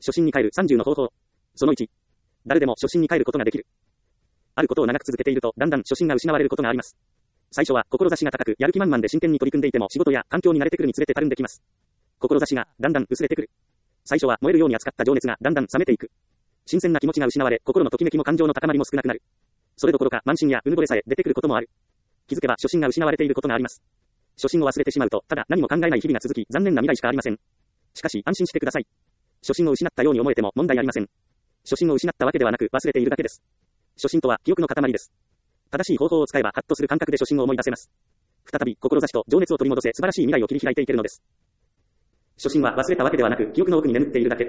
初心に帰る30の方法。その1。誰でも初心に帰ることができる。あることを長く続けていると、だんだん初心が失われることがあります。最初は志が高く、やる気満々で真剣に取り組んでいても、仕事や環境に慣れてくるにつれてたるんできます。志がだんだん薄れてくる。最初は燃えるように熱かった情熱がだんだん冷めていく。新鮮な気持ちが失われ、心のときめきも感情の高まりも少なくなる。それどころか慢心やうぬぼれさえ出てくることもある。気づけば初心が失われていることがあります。初心を忘れてしまうと、ただ何も考えない日々が続き、残念な未来しかありません。しかし安心してください。初心を失ったように思えても問題ありません。初心を失ったわけではなく忘れているだけです。初心とは記憶の塊です。正しい方法を使えばハッとする感覚で初心を思い出せます。再び志と情熱を取り戻せ、素晴らしい未来を切り開いていけるのです。初心は忘れたわけではなく、記憶の奥に眠っているだけ。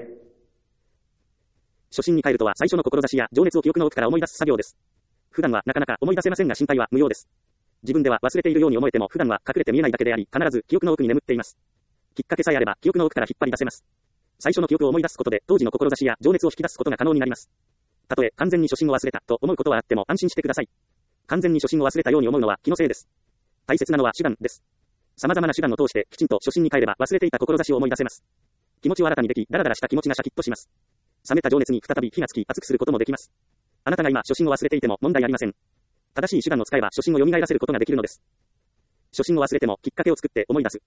初心に帰るとは最初の志や情熱を記憶の奥から思い出す作業です。普段はなかなか思い出せませんが心配は無用です。自分では忘れているように思えても普段は隠れて見えないだけであり、必ず記憶の奥に眠っています。きっかけさえあれば記憶の奥から引っ張り出せます。最初の記憶を思い出すことで当時の志や情熱を引き出すことが可能になります。たとえ完全に初心を忘れたと思うことはあっても安心してください。完全に初心を忘れたように思うのは気のせいです。大切なのは手段です。様々な手段を通してきちんと初心に帰れば忘れていた志を思い出せます。気持ちを新たにでき、ダラダラした気持ちがシャキッとします。冷めた情熱に再び火がつき熱くすることもできます。あなたが今初心を忘れていても問題ありません。正しい手段を使えば初心を蘇らせることができるのです。初心を忘れてもきっかけを作って思い出す。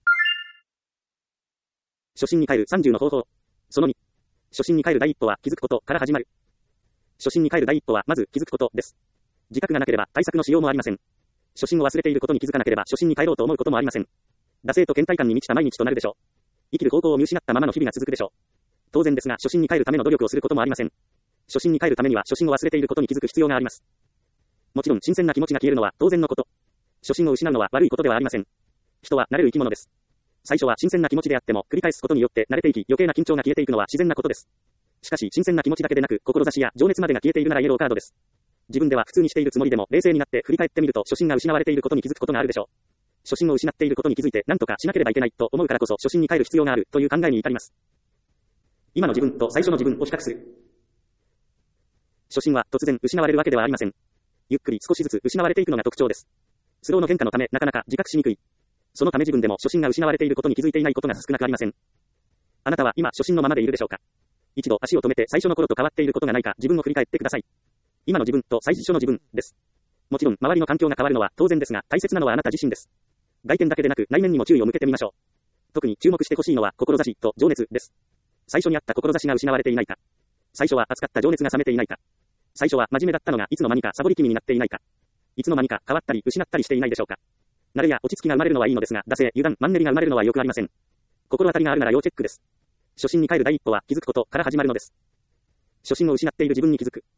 初心に帰る30の方法。その2。初心に帰る第一歩は気づくことから始まる。初心に帰る第一歩はまず気づくことです。自覚がなければ対策のしようもありません。初心を忘れていることに気づかなければ初心に帰ろうと思うこともありません。惰性と倦怠感に満ちた毎日となるでしょう。生きる方向を見失ったままの日々が続くでしょう。当然ですが初心に帰るための努力をすることもありません。初心に帰るためには初心を忘れていることに気づく必要があります。もちろん新鮮な気持ちが消えるのは当然のこと。初心を失うのは悪いことではありません。人は慣れる生き物です。最初は新鮮な気持ちであっても繰り返すことによって慣れていき余計な緊張が消えていくのは自然なことです。しかし新鮮な気持ちだけでなく志や情熱までが消えているならイエローカードです。自分では普通にしているつもりでも冷静になって振り返ってみると初心が失われていることに気づくことがあるでしょう。初心を失っていることに気づいて何とかしなければいけないと思うからこそ初心に帰る必要があるという考えに至ります。今の自分と最初の自分を比較する。初心は突然失われるわけではありません。ゆっくり少しずつ失われていくのが特徴です。スローの変化のためなかなか自覚しにくい。そのため自分でも初心が失われていることに気づいていないことが少なくありません。あなたは今初心のままでいるでしょうか。一度足を止めて最初の頃と変わっていることがないか自分を振り返ってください。今の自分と最初の自分です。もちろん周りの環境が変わるのは当然ですが大切なのはあなた自身です。外見だけでなく内面にも注意を向けてみましょう。特に注目してほしいのは志と情熱です。最初にあった志が失われていないか。最初は熱かった情熱が冷めていないか。最初は真面目だったのがいつの間にかサボり気味になっていないか。いつの間にか変わったり失ったりしていないでしょうか。慣れや落ち着きが生まれるのはいいのですが、惰性、油断、マンネリが生まれるのはよくありません。心当たりがあるなら要チェックです。初心に帰る第一歩は気づくことから始まるのです。初心を失っている自分に気づく。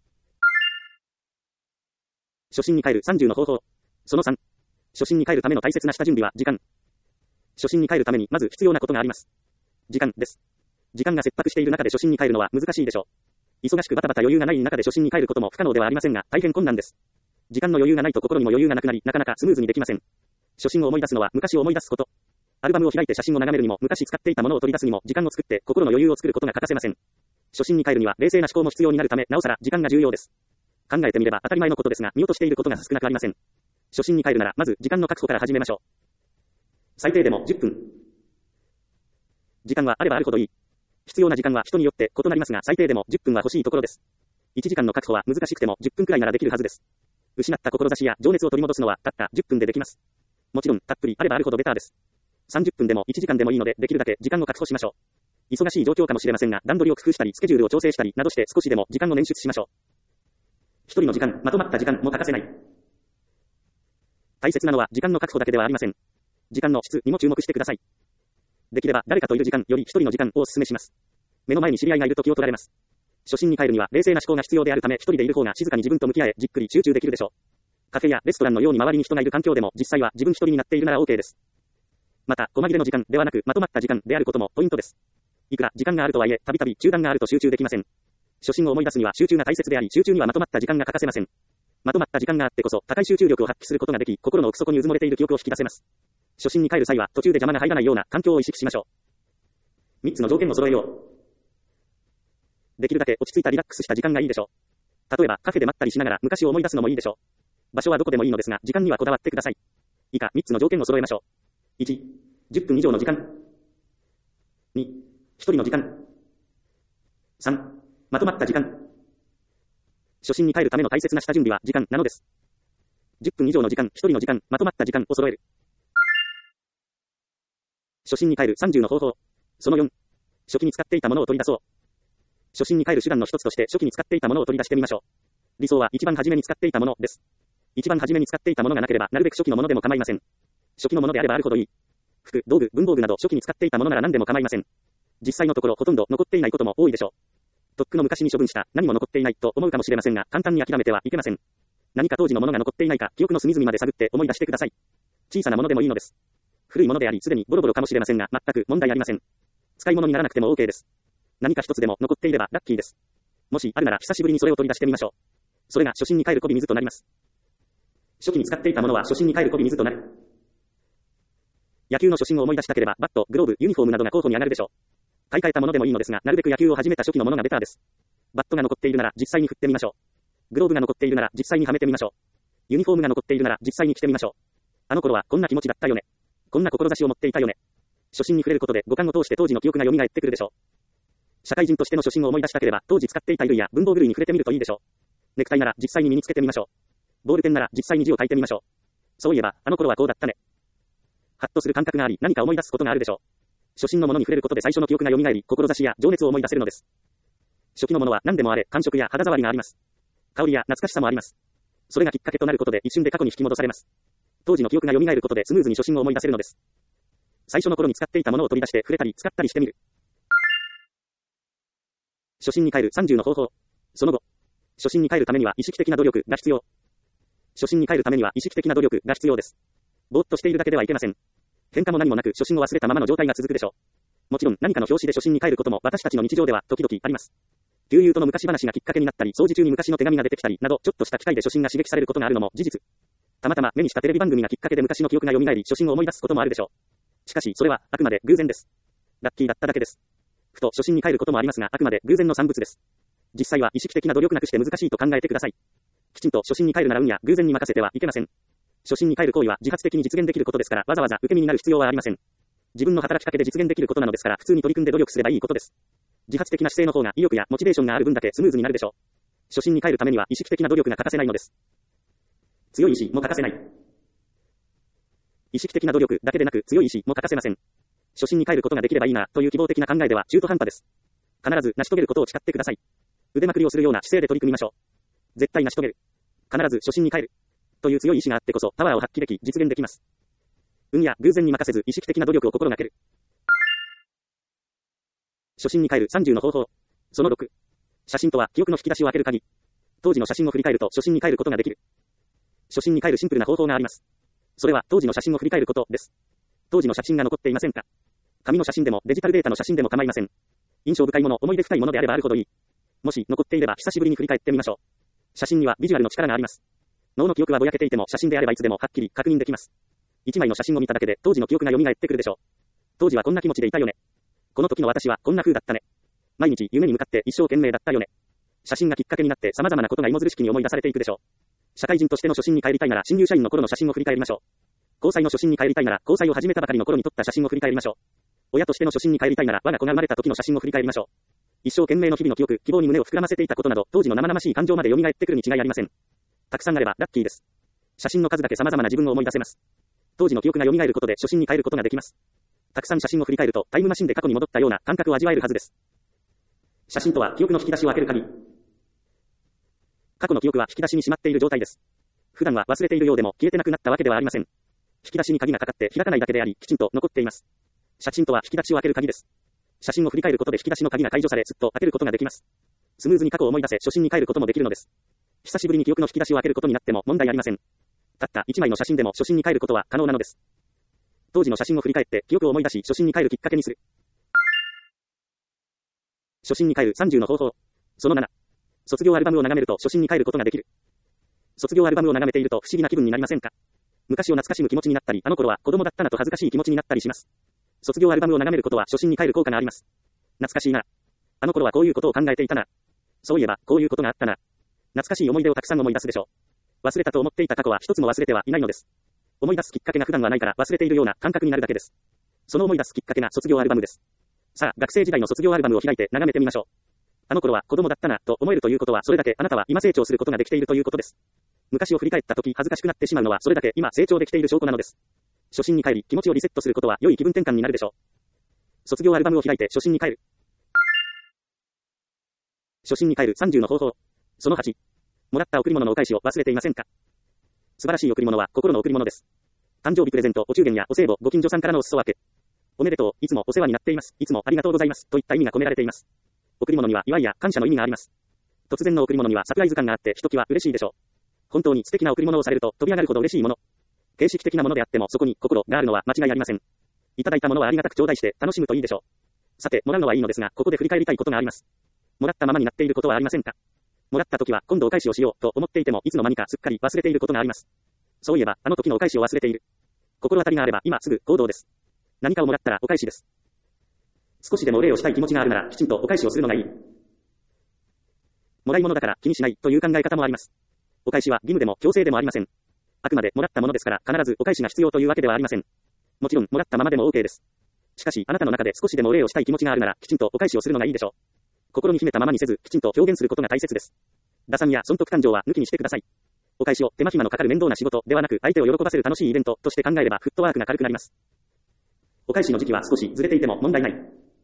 初心に帰る30の方法。その3。初心に帰るための大切な下準備は時間。初心に帰るためにまず必要なことがあります。時間です。時間が切迫している中で初心に帰るのは難しいでしょう。忙しくバタバタ余裕がない中で初心に帰ることも不可能ではありませんが、大変困難です。時間の余裕がないと心にも余裕がなくなり、なかなかスムーズにできません。初心を思い出すのは昔を思い出すこと。アルバムを開いて写真を眺めるにも、昔使っていたものを取り出すにも、時間を作って心の余裕を作ることが欠かせません。初心に帰るには冷静な思考も必要になるため、なおさら時間が重要です。考えてみれば当たり前のことですが、見落としていることが少なくありません。初心に帰るなら、まず時間の確保から始めましょう。最低でも10分。時間はあればあるほどいい。必要な時間は人によって異なりますが、最低でも10分は欲しいところです。1時間の確保は難しくても10分くらいならできるはずです。失った志や情熱を取り戻すのはたった10分でできます。もちろんたっぷりあればあるほどベターです。30分でも1時間でもいいので、できるだけ時間を確保しましょう。忙しい状況かもしれませんが、段取りを工夫したり、スケジュールを調整したりなどして少しでも時間を捻出しましょう。一人の時間、まとまった時間も欠かせない。大切なのは時間の確保だけではありません。時間の質にも注目してください。できれば誰かといる時間より一人の時間をお勧めします。目の前に知り合いがいると気を取られます。初心に帰るには冷静な思考が必要であるため、一人でいる方が静かに自分と向き合え、じっくり集中できるでしょう。カフェやレストランのように周りに人がいる環境でも、実際は自分一人になっているなら OK です。また、細切れの時間ではなく、まとまった時間であることもポイントです。いくら時間があるとはいえ、たびたび中断があると集中できません。初心を思い出すには集中が大切であり、集中にはまとまった時間が欠かせません。まとまった時間があってこそ、高い集中力を発揮することができ、心の奥底にうずもれている記憶を引き出せます。初心に帰る際は、途中で邪魔が入らないような環境を意識しましょう。3つの条件を揃えよう。できるだけ落ち着いたリラックスした時間がいいでしょう。例えばカフェで待ったりしながら昔を思い出すのもいいでしょう。場所はどこでもいいのですが、時間にはこだわってください。以下3つの条件を揃えましょう。1、10分以上の時間。2、1人の時間。 3、まとまった時間。初心に帰るための大切な下準備は時間なのです。10分以上の時間、1人の時間、まとまった時間を揃える。初心に帰る30の方法。その4、初期に使っていたものを取り出そう。初心に帰る手段の一つとして初期に使っていたものを取り出してみましょう。理想は一番初めに使っていたものです。一番初めに使っていたものがなければ、なるべく初期のものでも構いません。初期のものであればあるほどいい。服、道具、文房具など初期に使っていたものなら何でも構いません。実際のところほとんど残っていないことも多いでしょう。とっくの昔に処分した何も残っていないと思うかもしれませんが、簡単に諦めてはいけません。何か当時のものが残っていないか、記憶の隅々まで探って思い出してください。小さなものでもいいのです。古いものであり、すでにボロボロかもしれませんが、全く問題ありません。使い物にならなくても OK です。何か一つでも残っていればラッキーです。もしあるなら久しぶりにそれを取り出してみましょう。それが初心に帰るこび水となります。初期に使っていたものは初心に帰るこび水となる。野球の初心を思い出したければ、バット、グローブ、ユニフォームなどが候補に上がるでしょう。買い替えたものでもいいのですが、なるべく野球を始めた初期のものがベターです。バットが残っているなら実際に振ってみましょう。グローブが残っているなら実際にはめてみましょう。ユニフォームが残っているなら実際に着てみましょう。あの頃はこんな気持ちだったよね。こんな志を持っていたよね。初心に触れることで五感を通して当時の記憶が蘇ってくるでしょう。社会人としての初心を思い出したければ、当時使っていた衣類や文房具類に触れてみるといいでしょう。ネクタイなら実際に身につけてみましょう。ボールペンなら実際に字を書いてみましょう。そういえば、あの頃はこうだったね。ハッとする感覚があり、何か思い出すことがあるでしょう。初心のものに触れることで最初の記憶が蘇り、志や情熱を思い出せるのです。初期のものは何でもあれ、感触や肌触りがあります。香りや懐かしさもあります。それがきっかけとなることで一瞬で過去に引き戻されます。当時の記憶が蘇ることでスムーズに初心を思い出せるのです。最初の頃に使っていたものを取り出して触れたり使ったりしてみる。初心に帰る30の方法。その後、初心に帰るためには意識的な努力が必要。初心に帰るためには意識的な努力が必要です。ぼーっとしているだけではいけません。変化も何もなく初心を忘れたままの状態が続くでしょう。もちろん何かの表紙で初心に帰ることも私たちの日常では時々あります。旧友との昔話がきっかけになったり、掃除中に昔の手紙が出てきたりなど、ちょっとした機会で初心が刺激されることがあるのも事実。たまたま目にしたテレビ番組がきっかけで昔の記憶が蘇り、初心を思い出すこともあるでしょう。しかしそれはあくまで偶然です。ラッキーだっただけです。ふと初心に帰ることもありますが、あくまで偶然の産物です。実際は意識的な努力なくして難しいと考えてください。きちんと初心に帰るなら運や偶然に任せてはいけません。初心に帰る行為は自発的に実現できることですから、わざわざ受け身になる必要はありません。自分の働きかけで実現できることなのですから、普通に取り組んで努力すればいいことです。自発的な姿勢の方が意欲やモチベーションがある分だけスムーズになるでしょう。初心に帰るためには意識的な努力が欠かせないのです。強い意志も欠かせない。意識的な努力だけでなく強い意志も欠かせません。初心に帰ることができればいいなという希望的な考えでは中途半端です。必ず成し遂げることを誓ってください。腕まくりをするような姿勢で取り組みましょう。絶対成し遂げる。必ず初心に帰る。という強い意志があってこそパワーを発揮でき実現できます。運や偶然に任せず意識的な努力を心がける。初心に帰る30の方法。その6。写真とは記憶の引き出しを開ける鍵。当時の写真を振り返ると初心に帰ることができる。初心に帰るシンプルな方法があります。それは当時の写真を振り返ることです。当時の写真が残っていませんか？紙の写真でもデジタルデータの写真でも構いません。印象深いもの、思い出深いものであればあるほどいい。もし残っていれば久しぶりに振り返ってみましょう。写真にはビジュアルの力があります。脳の記憶はぼやけていても写真であればいつでもはっきり確認できます。一枚の写真を見ただけで当時の記憶が蘇ってくるでしょう。当時はこんな気持ちでいたよね。この時の私はこんな風だったね。毎日夢に向かって一生懸命だったよね。写真がきっかけになって様々なことが芋づる式に思い出されていくでしょう。社会人としての初心に帰りたいなら新入社員の頃の写真を振り返りましょう。交際の初心に帰りたいなら交際を始めたばかりの頃に撮った写真を振り返りましょう。親としての初心に帰りたいなら我が子が生まれた時の写真を振り返りましょう。一生懸命の日々の記憶、希望に胸を膨らませていたことなど当時の生々しい感情まで蘇ってくるに違いありません。たくさんあればラッキーです。写真の数だけ様々な自分を思い出せます。当時の記憶が蘇ることで初心に帰ることができます。たくさん写真を振り返るとタイムマシンで過去に戻ったような感覚を味わえるはずです。写真とは記憶の引き出しを開ける鍵。過去の記憶は引き出しにしまっている状態です。普段は忘れているようでも消えてなくなったわけではありません。引き出しに鍵がかかって開かないだけであり、きちんと残っています。写真とは引き出しを開ける鍵です。写真を振り返ることで引き出しの鍵が解除され、すっと開けることができます。スムーズに過去を思い出せ、初心に帰ることもできるのです。久しぶりに記憶の引き出しを開けることになっても問題ありません。たった一枚の写真でも初心に帰ることは可能なのです。当時の写真を振り返って記憶を思い出し、初心に帰るきっかけにする。初心に帰る30の方法。その7。卒業アルバムを眺めると初心に帰ることができる。卒業アルバムを眺めていると不思議な気分になりませんか？昔を懐かしむ気持ちになったり、あの頃は子供だったなと恥ずかしい気持ちになったりします。卒業アルバムを眺めることは初心に帰る効果があります。懐かしいな。あの頃はこういうことを考えていたな。そういえばこういうことがあったな。懐かしい思い出をたくさん思い出すでしょう。忘れたと思っていた過去は一つも忘れてはいないのです。思い出すきっかけが普段はないから忘れているような感覚になるだけです。その思い出すきっかけが卒業アルバムです。さあ、学生時代の卒業アルバムを開いて眺めてみましょう。 あの頃は子供だったな、と思えるということは、それだけあなたは今成長することができているということです。昔を振り返った時恥ずかしくなってしまうのは、それだけ今成長できている証拠なのです。初心に帰り、気持ちをリセットすることは良い気分転換になるでしょう。卒業アルバムを開いて初心に帰る。初心に帰る30の方法。その8。もらった贈り物のお返しを忘れていませんか？素晴らしい贈り物は心の贈り物です。誕生日プレゼント、お中元やお歳暮、ご近所さんからのお裾分け。おめでとう、いつもお世話になっています、いつもありがとうございます、といった意味が込められています。贈り物には祝いや感謝の意味があります。突然の贈り物にはサプライズ感があって、ひときわ嬉しいでしょう。本当に素敵な贈り物をされると飛び上がるほど嬉しいもの。形式的なものであってもそこに心があるのは間違いありません。いただいたものはありがたく頂戴して楽しむといいでしょう。さて、もらうのはいいのですが、ここで振り返りたいことがあります。もらったままになっていることはありませんか？もらった時は今度お返しをしようと思っていてもいつの間にかすっかり忘れていることがあります。そういえば、あの時のお返しを忘れている。心当たりがあれば今すぐ行動です。何かをもらったらお返しです。少しでもお礼をしたい気持ちがあるならきちんとお返しをするのがいい。もらい物だから気にしないという考え方もあります。お返しは義務でも強制でもありません。あくまでもらったものですから必ずお返しが必要というわけではありません。もちろんもらったままでも OK です。しかしあなたの中で少しでもお礼をしたい気持ちがあるならきちんとお返しをするのがいいでしょう。心に秘めたままにせずきちんと表現することが大切です。打算や損得感情は抜きにしてください。お返しを手間暇のかかる面倒な仕事ではなく相手を喜ばせる楽しいイベントとして考えればフットワークが軽くなります。お返しの時期は少しずれていても問題ない。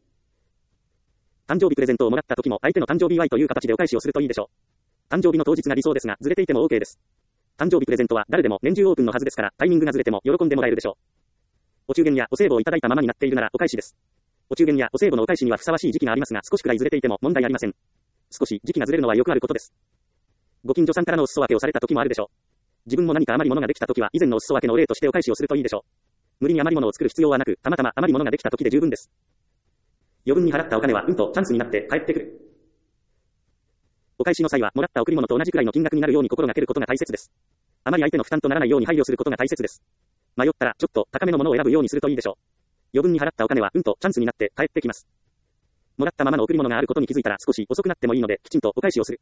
誕生日プレゼントをもらった時も相手の誕生日祝いという形でお返しをするといいでしょう。誕生日の当日が理想ですがずれていても OK です。誕生日プレゼントは誰でも年中オープンのはずですからタイミングがずれても喜んでもらえるでしょう。お中元やお歳暮をいただいたままになっているならお返しです。お中元やお歳暮のお返しにはふさわしい時期がありますが少しくらいずれていても問題ありません。少し時期がずれるのはよくあることです。ご近所さんからのお裾分けをされた時もあるでしょう。自分も何か余り物ができた時は以前のお裾分けのお礼としてお返しをするといいでしょう。無理に余り物を作る必要はなくたまたま余り物ができた時で十分です。余分に払ったお金はチャンスになって帰ってくる。お返しの際はもらった贈り物と同じくらいの金額になるように心がけることが大切です。あまり相手の負担とならないように配慮することが大切です。迷ったらちょっと高めのものを選ぶようにするといいでしょう。余分に払ったお金はチャンスになって帰ってきます。もらったままの贈り物があることに気づいたら少し遅くなってもいいのできちんとお返しをする。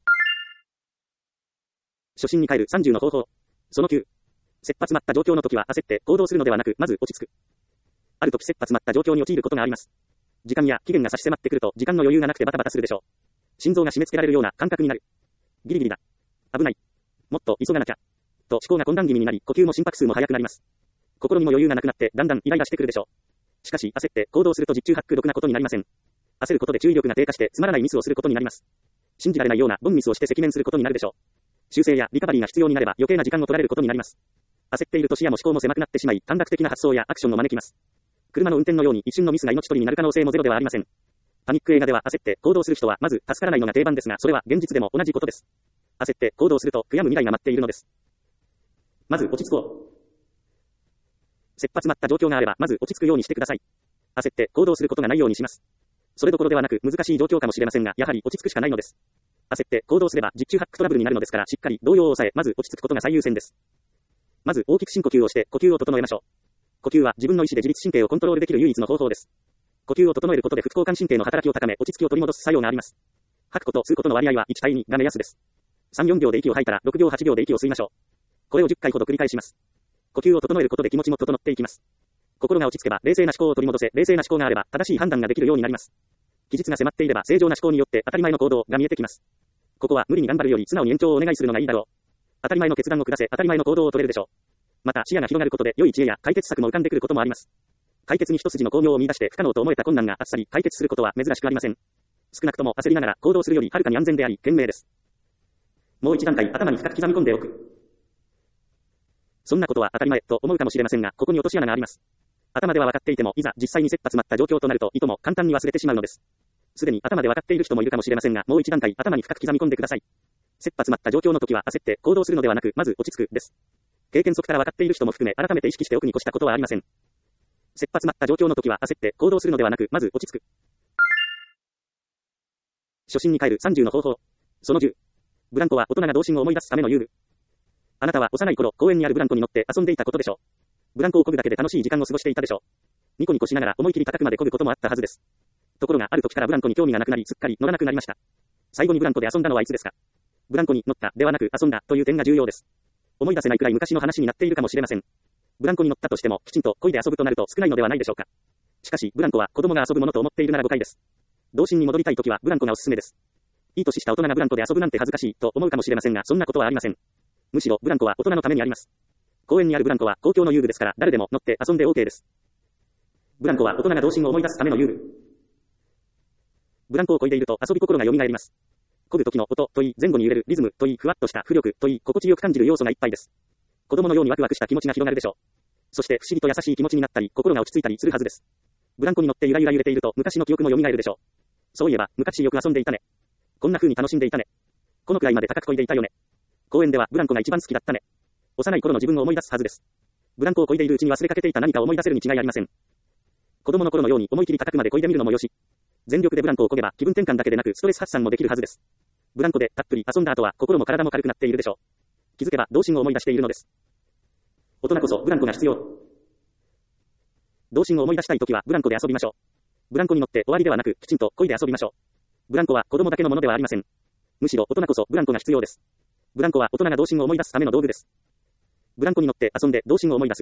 初心に帰る30の方法。その9。切羽詰まった状況の時は焦って行動するのではなくまず落ち着く。ある時切羽詰まった状況に陥ることがあります。時間や期限が差し迫ってくると時間の余裕がなくてバタバタするでしょう。心臓が締め付けられるような感覚になる。ギリギリだ。危ない。もっと急がなきゃ。と思考が混乱気味になり呼吸も心拍数も速くなります。心にも余裕がなくなってだんだんイライラしてくるでしょう。しかし焦って行動すると十中八九ろくなことになりません。焦ることで注意力が低下してつまらないミスをすることになります。信じられないようなボンミスをして赤面することになるでしょう。修正やリカバリーが必要になれば余計な時間を取られることになります。焦っていると視野も思考も狭くなってしまい短絡的な発想やアクションを招きます。車の運転のように一瞬のミスが命取りになる可能性もゼロではありません。パニック映画では焦って行動する人はまず助からないのが定番ですがそれは現実でも同じことです。焦って行動すると悔やむ未来が待っているのです。まず落ち着こう。切羽詰まった状況があればまず落ち着くようにしてください。焦って行動することがないようにします。それどころではなく難しい状況かもしれませんがやはり落ち着くしかないのです。焦って行動すれば十中八九トラブルになるのですからしっかり動揺を抑えまず落ち着くことが最優先です。まず大きく深呼吸をして呼吸を整えましょう。呼吸は自分の意思で自律神経をコントロールできる唯一の方法です。呼吸を整えることで副交感神経の働きを高め落ち着きを取り戻す作用があります。吐くこと吸うことの割合は1対2が目安です。3、4秒で息を吐いたら6秒8秒で息を吸いましょう。これを10回ほど繰り返します。呼吸を整えることで気持ちも整っていきます。心が落ち着けば冷静な思考を取り戻せ冷静な思考があれば正しい判断ができるようになります。期日が迫っていれば正常な思考によって当たり前の行動が見えてきます。ここは無理に頑張るより素直に延長をお願いするのがいいだろう。当たり前の決断を下せ当たり前の行動を取れるでしょう。また視野が広がることで良い知恵や解決策も浮かんでくることもあります。解決に一筋の巧妙を見出して不可能と思えた困難があっさり解決することは珍しくありません。少なくとも焦りながら行動するよりはるかに安全であり賢明です。もう一段階頭に深く刻み込んでおく。そんなことは当たり前と思うかもしれませんがここに落とし穴があります。頭では分かっていてもいざ実際に切羽詰まった状況となるといとも簡単に忘れてしまうのです。すでに頭で分かっている人もいるかもしれませんがもう一段階頭に深く刻み込んでください。切羽詰まった状況の時は焦って行動するのではなくまず落ち着くです。経験則から分かっている人も含め改めて意識しておくに越したことはありません。切羽詰まった状況の時は焦って行動するのではなくまず落ち着く。初心に帰る30の方法。その10。ブランコは大人が童心を思い出すための遊具。あなたは幼い頃公園にあるブランコに乗って遊んでいたことでしょう。ブランコを漕ぐだけで楽しい時間を過ごしていたでしょう。ニコニコしながら思い切り高くまで漕ぐこともあったはずです。ところがある時からブランコに興味がなくなりすっかり乗らなくなりました。最後にブランコで遊んだのはいつですか？ブランコに乗ったではなく遊んだという点が重要です。思い出せないくらい昔の話になっているかもしれません。ブランコに乗ったとしてもきちんと漕いで遊ぶとなると少ないのではないでしょうか。しかしブランコは子供が遊ぶものと思っているなら誤解です。 童心に戻りたいときはブランコがおすすめです。いい年した大人がブランコで遊ぶなんて恥ずかしいと思うかもしれませんが、そんなことはありません。むしろブランコは大人のためにあります。公園にあるブランコは公共の遊具ですから誰でも乗って遊んで OK です。ブランコは大人が童心を思い出すための遊具。ブランコを漕いでいると遊び心が蘇ります。漕ぐ時の音といい、前後に揺れるリズムといい、ふわっとした浮力といい、心地よく感じる要素がいっぱいです。子供のようにワクワクした気持ちが広がるでしょう。そして不思議と優しい気持ちになったり、心が落ち着いたりするはずです。ブランコに乗ってゆらゆら揺れていると昔の記憶も蘇るでしょう。そういえば昔よく遊んでいたね。こんな風に楽しんでいたね。このくらいまで高く漕いでいたよね。公園ではブランコが一番好きだったね。幼い頃の自分を思い出すはずです。ブランコを漕いでいるうちに忘れかけていた何かを思い出せるに違いありません。子供の頃のように思い切り高くまで漕いでみるのもよし。全力でブランコを漕げば気分転換だけでなくストレス発散もできるはずです。ブランコでたっぷり遊んだ後は心も体も軽くなっているでしょう。気づけば童心を思い出しているのです。大人こそブランコが必要。童心を思い出したいときはブランコで遊びましょう。ブランコに乗って終わりではなくきちんと漕いで遊びましょう。ブランコは子供だけのものではありません。むしろ大人こそブランコが必要です。ブランコは大人が童心を思い出すための道具です。ブランコに乗って遊んで童心を思い出す。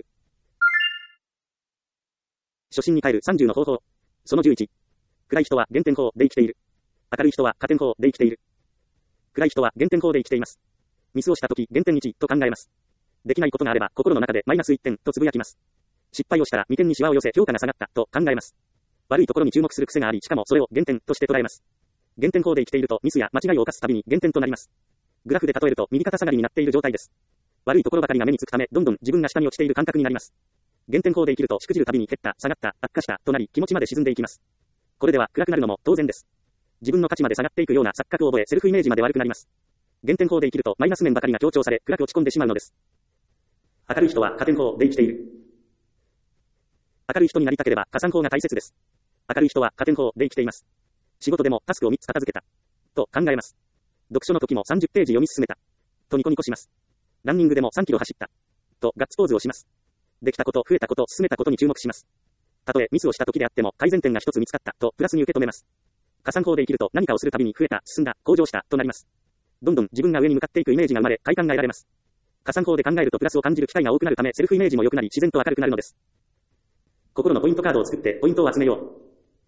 初心に帰る30の方法。その11。暗い人は減点法で生きている。明るい人は加点法で生きている。暗い人は減点法で生きています。ミスをしたとき減点1と考えます。できないことがあれば心の中でマイナス1点とつぶやきます。失敗をしたら2点にシワを寄せ評価が下がったと考えます。悪いところに注目する癖があり、しかもそれを減点として捉えます。減点法で生きているとミスや間違いを犯すたびに減点となります。グラフで例えると右肩下がりになっている状態です。悪いところばかりが目につくため、どんどん自分が下に落ちている感覚になります。減点法で生きるとしくじるたびに減った、下がった、悪化したとなり気持ちまで沈んでいきます。これでは暗くなるのも当然です。自分の価値まで下がっていくような錯覚を覚え、セルフイメージまで悪くなります。減点法で生きるとマイナス面ばかりが強調され、暗く落ち込んでしまうのです。明るい人は加点法で生きている。明るい人になりたければ加算法が大切です。明るい人は加点法で生きています。仕事でもタスクを3つ片付けた。と考えます。読書の時も30ページ読み進めた。とニコニコします。ランニングでも3キロ走った。とガッツポーズをします。できたこと、増えたこと、進めたことに注目します。たとえミスをした時であっても改善点が一つ見つかったとプラスに受け止めます。加算法で生きると何かをするたびに増えた、進んだ、向上したとなります。どんどん自分が上に向かっていくイメージが生まれ、快感が得られます。加算法で考えるとプラスを感じる機会が多くなるためセルフイメージも良くなり自然と明るくなるのです。心のポイントカードを作ってポイントを集めよう。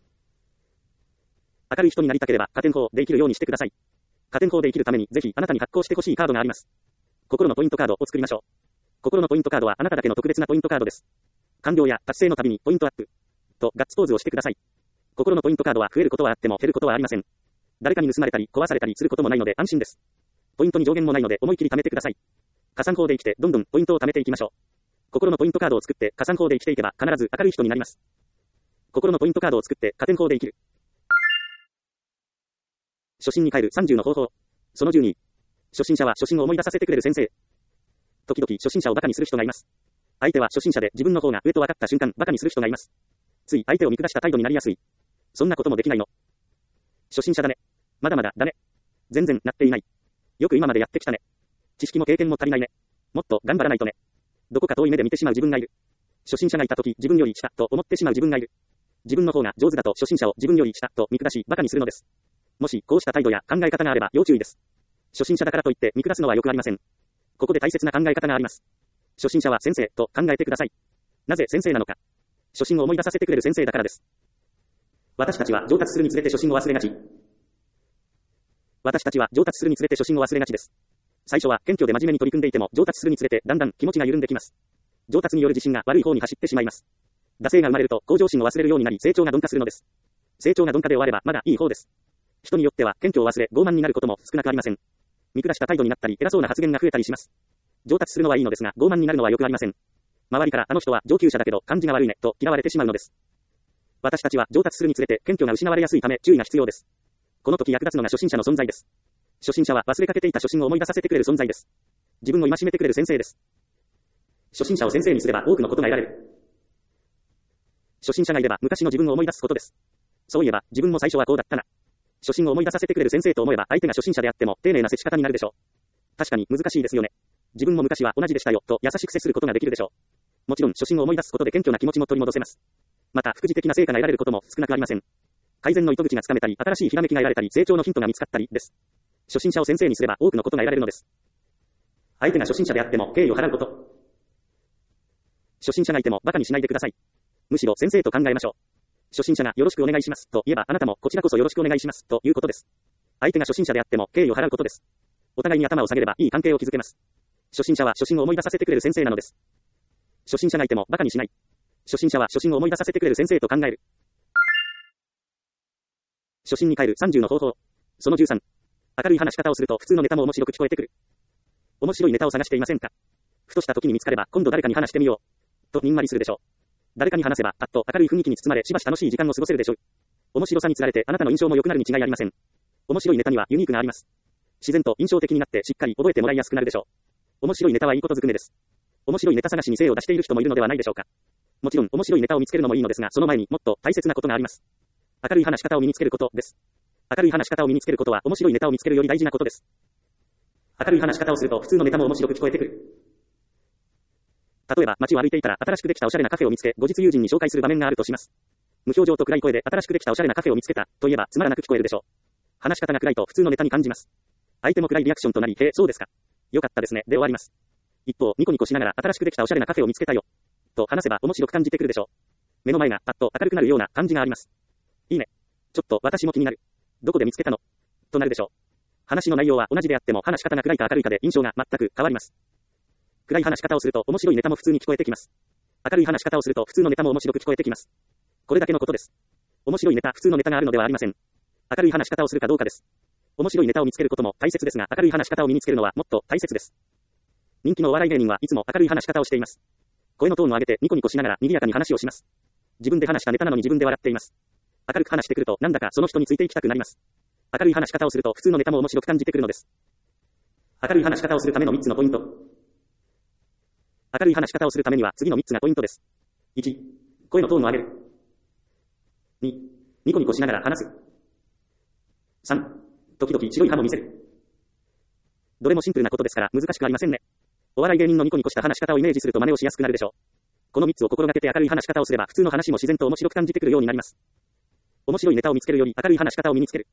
明るい人になりたければ加点法で生きるようにしてください。加点法で生きるためにぜひあなたに発行してほしいカードがあります。心のポイントカードを作りましょう。心のポイントカードはあなただけの特別なポイントカードです。完了や達成のたびにポイントアップとガッツポーズをしてください。心のポイントカードは増えることはあっても減ることはありません。誰かに盗まれたり壊されたりすることもないので安心です。ポイントに上限もないので思い切り貯めてください。加算法で生きてどんどんポイントを貯めていきましょう。心のポイントカードを作って加算法で生きていけば必ず明るい人になります。心のポイントカードを作って加点法で生きる。初心に帰る30の方法。その12。初心者は初心を思い出させてくれる先生。時々初心者をバカにする人がいます。相手は初心者で自分の方が上と分かった瞬間バカにする人がいます。つい相手を見下した態度になりやすい。そんなこともできないの。初心者だね。まだまだだね。全然なっていない。よく今までやってきたね。知識も経験も足りないね。もっと頑張らないとね。どこか遠い目で見てしまう自分がいる。初心者がいたとき自分より下と思ってしまう自分がいる。自分の方が上手だと初心者を自分より下と見下しバカにするのです。もしこうした態度や考え方があれば要注意です。初心者だからといって見下すのはよくありません。ここで大切な考え方があります。初心者は先生と考えてください。なぜ先生なのか。初心を思い出させてくれる先生だからです。私たちは上達するにつれて初心を忘れがち。私たちは上達するにつれて初心を忘れがちです。最初は謙虚で真面目に取り組んでいても上達するにつれてだんだん気持ちが緩んできます。上達による自信が悪い方に走ってしまいます。惰性が生まれると向上心を忘れるようになり成長が鈍化するのです。成長が鈍化で終わればまだいい方です。人によっては謙虚を忘れ傲慢になることも少なくありません。見下した態度になったり偉そうな発言が増えたりします。上達するのはいいのですが傲慢になるのはよくありません。周りからあの人は上級者だけど感じが悪いねと嫌われてしまうのです。私たちは上達するにつれて謙虚が失われやすいため注意が必要です。この時役立つのが初心者の存在です。初心者は忘れかけていた初心を思い出させてくれる存在です。自分を戒めてくれる先生です。初心者を先生にすれば多くのことが得られる。初心者がいれば昔の自分を思い出すことです。そういえば自分も最初はこうだったな。初心を思い出させてくれる先生と思えば相手が初心者であっても丁寧な接し方になるでしょう。確かに難しいですよね。自分も昔は同じでしたよと優しく接することができるでしょう。もちろん初心を思い出すことで謙虚な気持ちも取り戻せます。また副次的な成果が得られることも少なくありません。改善の糸口がつかめたり新しいひらめきが得られたり成長のヒントが見つかったりです。初心者を先生にすれば多くのことが得られるのです。相手が初心者であっても敬意を払うこと。初心者がいても馬鹿にしないでください。むしろ先生と考えましょう。 初心者がよろしくお願いしますと言えば、あなたもこちらこそよろしくお願いしますということです。相手が初心者であっても敬意を払うことです。お互いに頭を下げればいい関係を築けます。初心者は初心を思い出させてくれる先生なのです。初心者がいても馬鹿にしない。初心者は初心を思い出させてくれる先生と考える。初心に帰る30の方法。その13。明るい話し方をすると普通のネタも面白く聞こえてくる。面白いネタを探していませんか？ふとした時に見つかれば、今度誰かに話してみよう。とにんまりするでしょう。誰かに話せば、パッと明るい雰囲気に包まれ、しばし楽しい時間を過ごせるでしょう。面白さにつられてあなたの印象も良くなるに違いありません。面白いネタにはユニークがあります。自然と印象的になってしっかり覚えてもらいやすくなるでしょう。面白いネタはいいことずくめです。面白いネタ探しに精を出している人もいるのではないでしょうか。もちろん面白いネタを見つけるのもいいのですが、その前にもっと大切なことがあります。明るい話し方を身につけることです。明るい話し方を身につけることは面白いネタを見つけるより大事なことです。明るい話し方をすると普通のネタも面白く聞こえてくる。例えば街を歩いていたら新しくできたおしゃれなカフェを見つけ、後日友人に紹介する場面があるとします。無表情と暗い声で新しくできたおしゃれなカフェを見つけたと言えばつまらなく聞こえるでしょう。話し方が暗いと普通のネタに感じます。相手も暗いリアクションとなり、へえ、そうですか。よかったですね。で終わります。一方、ニコニコしながら新しくできたおしゃれなカフェを見つけたよ。と話せば面白く感じてくるでしょう。目の前がパッと明るくなるような感じがあります。いいね。ちょっと私も気になる。どこで見つけたの？となるでしょう。話の内容は同じであっても話し方が暗いか明るいかで印象が全く変わります。暗い話し方をすると面白いネタも普通に聞こえてきます。明るい話し方をすると普通のネタも面白く聞こえてきます。これだけのことです。面白いネタ、普通のネタがあるのではありません。明るい話し方をするかどうかです。面白いネタを見つけることも大切ですが、明るい話し方を身につけるのはもっと大切です。人気のお笑い芸人はいつも明るい話し方をしています。声のトーンを上げてニコニコしながら賑やかに話をします。自分で話したネタなのに自分で笑っています。明るく話してくるとなんだかその人についていきたくなります。明るい話し方をすると普通のネタも面白く感じてくるのです。明るい話し方をするための3つのポイント。明るい話し方をするためには次の3つがポイントです。1、声のトーンを上げる。2、ニコニコしながら話す。3、時々白い歯も見せる。どれもシンプルなことですから難しくありませんね。お笑い芸人のニコニコした話し方をイメージすると真似をしやすくなるでしょう。この3つを心がけて明るい話し方をすれば普通の話も自然と面白く感じてくるようになります。面白いネタを見つけるより明るい話し方を身につける。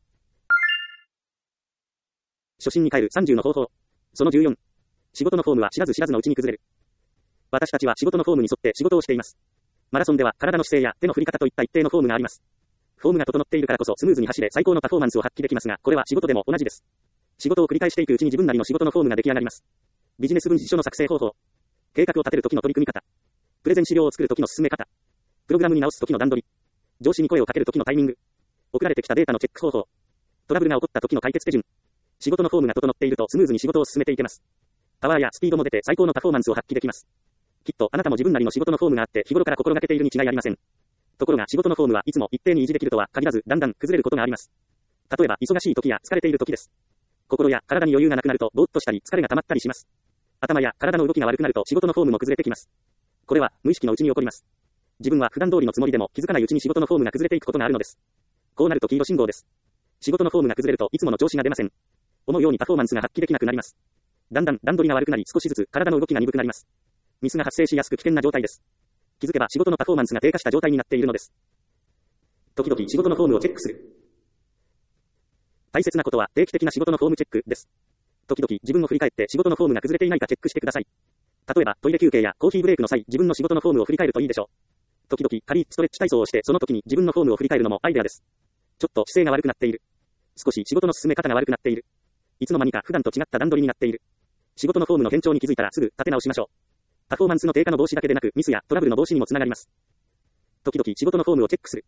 初心に帰る30の方法。その14。仕事のフォームは知らず知らずのうちに崩れる。私たちは仕事のフォームに沿って仕事をしています。マラソンでは体の姿勢や手の振り方といった一定のフォームがあります。フォームが整っているからこそスムーズに走れ最高のパフォーマンスを発揮できますが、これは仕事でも同じです。仕事を繰り返していくうちに自分なりの仕事のフォームが出来上がります。ビジネス文字書の作成方法。計画を立てる時の取り組み方。プレゼン資料を作る時の進め方。プログラムに直す時の段取り。上司に声をかける時のタイミング。送られてきたデータのチェック方法。トラブルが起こった時の解決手順。仕事のフォームが整っているとスムーズに仕事を進めていけます。パワーやスピードも出て最高のパフォーマンスを発揮できます。きっとあなたも自分なりの仕事のフォームがあって日頃から心がけているに違いありません。ところが仕事のフォームはいつも一定に維持できるとは限らずだんだん崩れることがあります。例えば忙しい時や疲れている時です。心や体に余裕がなくなるとぼーっとしたり疲れが溜まったりします。頭や体の動きが悪くなると仕事のフォームも崩れてきます。これは無意識のうちに起こります。自分は普段通りのつもりでも気づかないうちに仕事のフォームが崩れていくことがあるのです。こうなると黄色信号です。仕事のフォームが崩れるといつもの調子が出ません。思うようにパフォーマンスが発揮できなくなります。だんだん段取りが悪くなり少しずつ体の動きが鈍くなります。ミスが発生しやすく危険な状態です。気づけば仕事のパフォーマンスが低下した状態になっているのです。時々仕事のフォームをチェックする。大切なことは定期的な仕事のフォームチェックです。時々自分を振り返って仕事のフォームが崩れていないかチェックしてください。例えばトイレ休憩やコーヒーブレイクの際、自分の仕事のフォームを振り返るといいでしょう。時々軽いストレッチ体操をしてその時に自分のフォームを振り返るのもアイデアです。ちょっと姿勢が悪くなっている。少し仕事の進め方が悪くなっている。いつの間にか普段と違った段取りになっている。仕事のフォームの変調に気づいたらすぐ立て直しましょう。パフォーマンスの低下の防止だけでなくミスやトラブルの防止にもつながります。時々仕事のフォームをチェックする。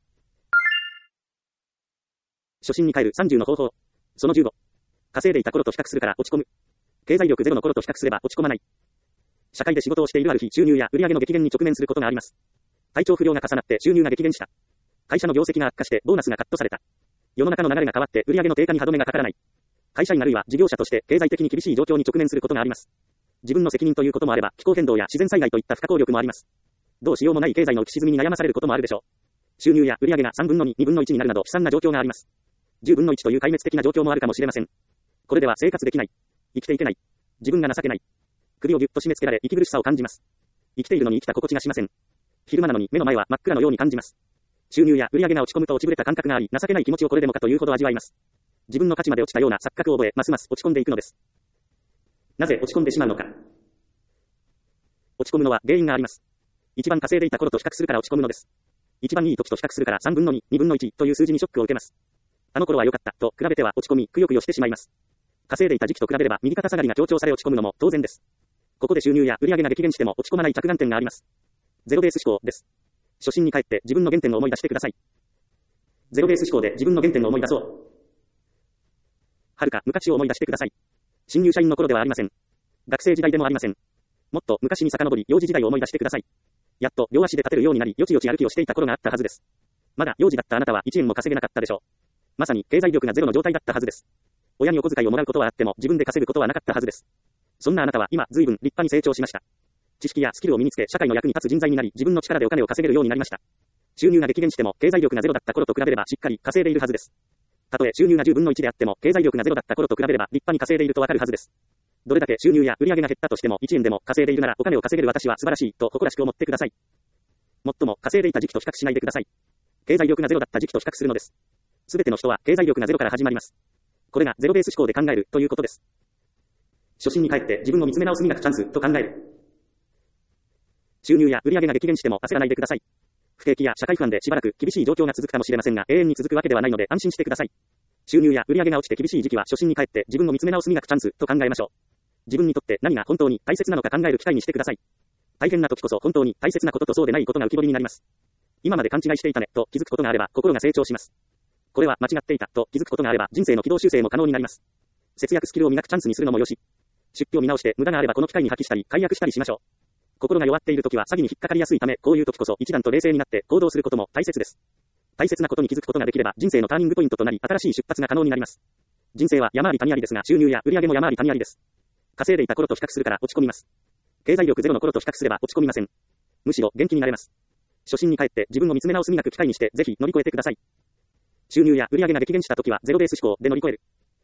初心に帰る30の方法。その15。稼いでいた頃と比較するから落ち込む。経済力ゼロの頃と比較すれば落ち込まない。社会で仕事をしているある日、収入や売上の激減に直面することがあります。体調不良が重なって収入が激減した。会社の業績が悪化してボーナスがカットされた。世の中の流れが変わって売上の低下に歯止めがかからない。会社員あるいは事業者として経済的に厳しい状況に直面することがあります。自分の責任ということもあれば、気候変動や自然災害といった不可抗力もあります。どうしようもない経済の浮き沈みに悩まされることもあるでしょう。収入や売上が3分の2、2分の1になるなど悲惨な状況があります。10分の1という壊滅的な状況もあるかもしれません。これでは生活できない。生きていけない。自分が情けない。首をぎゅっと締め付けられ息苦しさを感じます。生きているのに生きた心地がしません。昼間なのに目の前は真っ暗のように感じます。収入や売上が落ち込むと落ちぶれた感覚があり、情けない気持ちをこれでもかというほど味わいます。自分の価値まで落ちたような錯覚を覚え、ますます落ち込んでいくのです。なぜ落ち込んでしまうのか。落ち込むのは原因があります。一番稼いでいた頃と比較するから落ち込むのです。 一番いい時と比較するから3分の2、2分の1という数字にショックを受けます。あの頃は良かったと比べては落ち込み、くよくよしてしまいます。稼いでいた時期と比べれば右肩下がりが強調され落ち込むのも当然です。ここで収入や売上が激減しても落ち込まない着眼点があります。ゼロベース思考です。初心に帰って自分の原点を思い出してください。ゼロベース思考で自分の原点を思い出そう。遥か昔を思い出してください。新入社員の頃ではありません。学生時代でもありません。もっと昔に遡り幼児時代を思い出してください。やっと両足で立てるようになりよちよち歩きをしていた頃があったはずです。まだ幼児だったあなたは1円も稼げなかったでしょう。まさに経済力がゼロの状態だったはずです。親にお小遣いをもらうことはあっても自分で稼ぐことはなかったはずです。そんなあなたは今随分立派に成長しました。知識やスキルを身につけ社会の役に立つ人材になり自分の力でお金を稼げるようになりました。収入が激減しても経済力がゼロだった頃と比べればしっかり稼いでいるはずです。たとえ収入が10分の1であっても経済力がゼロだった頃と比べれば立派に稼いでいるとわかるはずです。どれだけ収入や売上が減ったとしても1円でも稼いでいるならお金を稼げる私は素晴らしいと誇らしく思ってください。もっとも稼いでいた時期と比較しないでください。経済力がゼロだった時期と比較するのです。すべての人は経済力がゼロから始まります。これがゼロベース思考で考えるということです。初心に帰って自分を見つめ直す磨くチャンスと考える。収入や売上が激減しても焦らないでください。不景気や社会不安でしばらく厳しい状況が続くかもしれませんが永遠に続くわけではないので安心してください。収入や売上が落ちて厳しい時期は初心に帰って自分を見つめ直す磨くチャンスと考えましょう。自分にとって何が本当に大切なのか考える機会にしてください。大変な時こそ本当に大切なこととそうでないことが浮き彫りになります。今まで勘違いしていたねと気づくことがあれば心が成長します。これは間違っていたと気づくことがあれば人生の軌道修正も可能になります。節約スキルを磨くチャンスにするのもよし。出費を見直して無駄があればこの機会に破棄したり解約したりしましょう。心が弱っている時は詐欺に引っかかりやすいためこういう時こそ一段と冷静になって行動することも大切です。大切なことに気づくことができれば人生のターニングポイントとなり新しい出発が可能になります。人生は山あり谷ありですが収入や売上も山あり谷ありです。稼いでいた頃と比較するから落ち込みます。経済力ゼロの頃と比較すれば落ち込みません。むしろ元気になれます。初心に帰って自分を見つめ直す磨く機会にしてぜひ乗り越えてください。収入や売上が激減した時はゼロベース思考で乗り越える。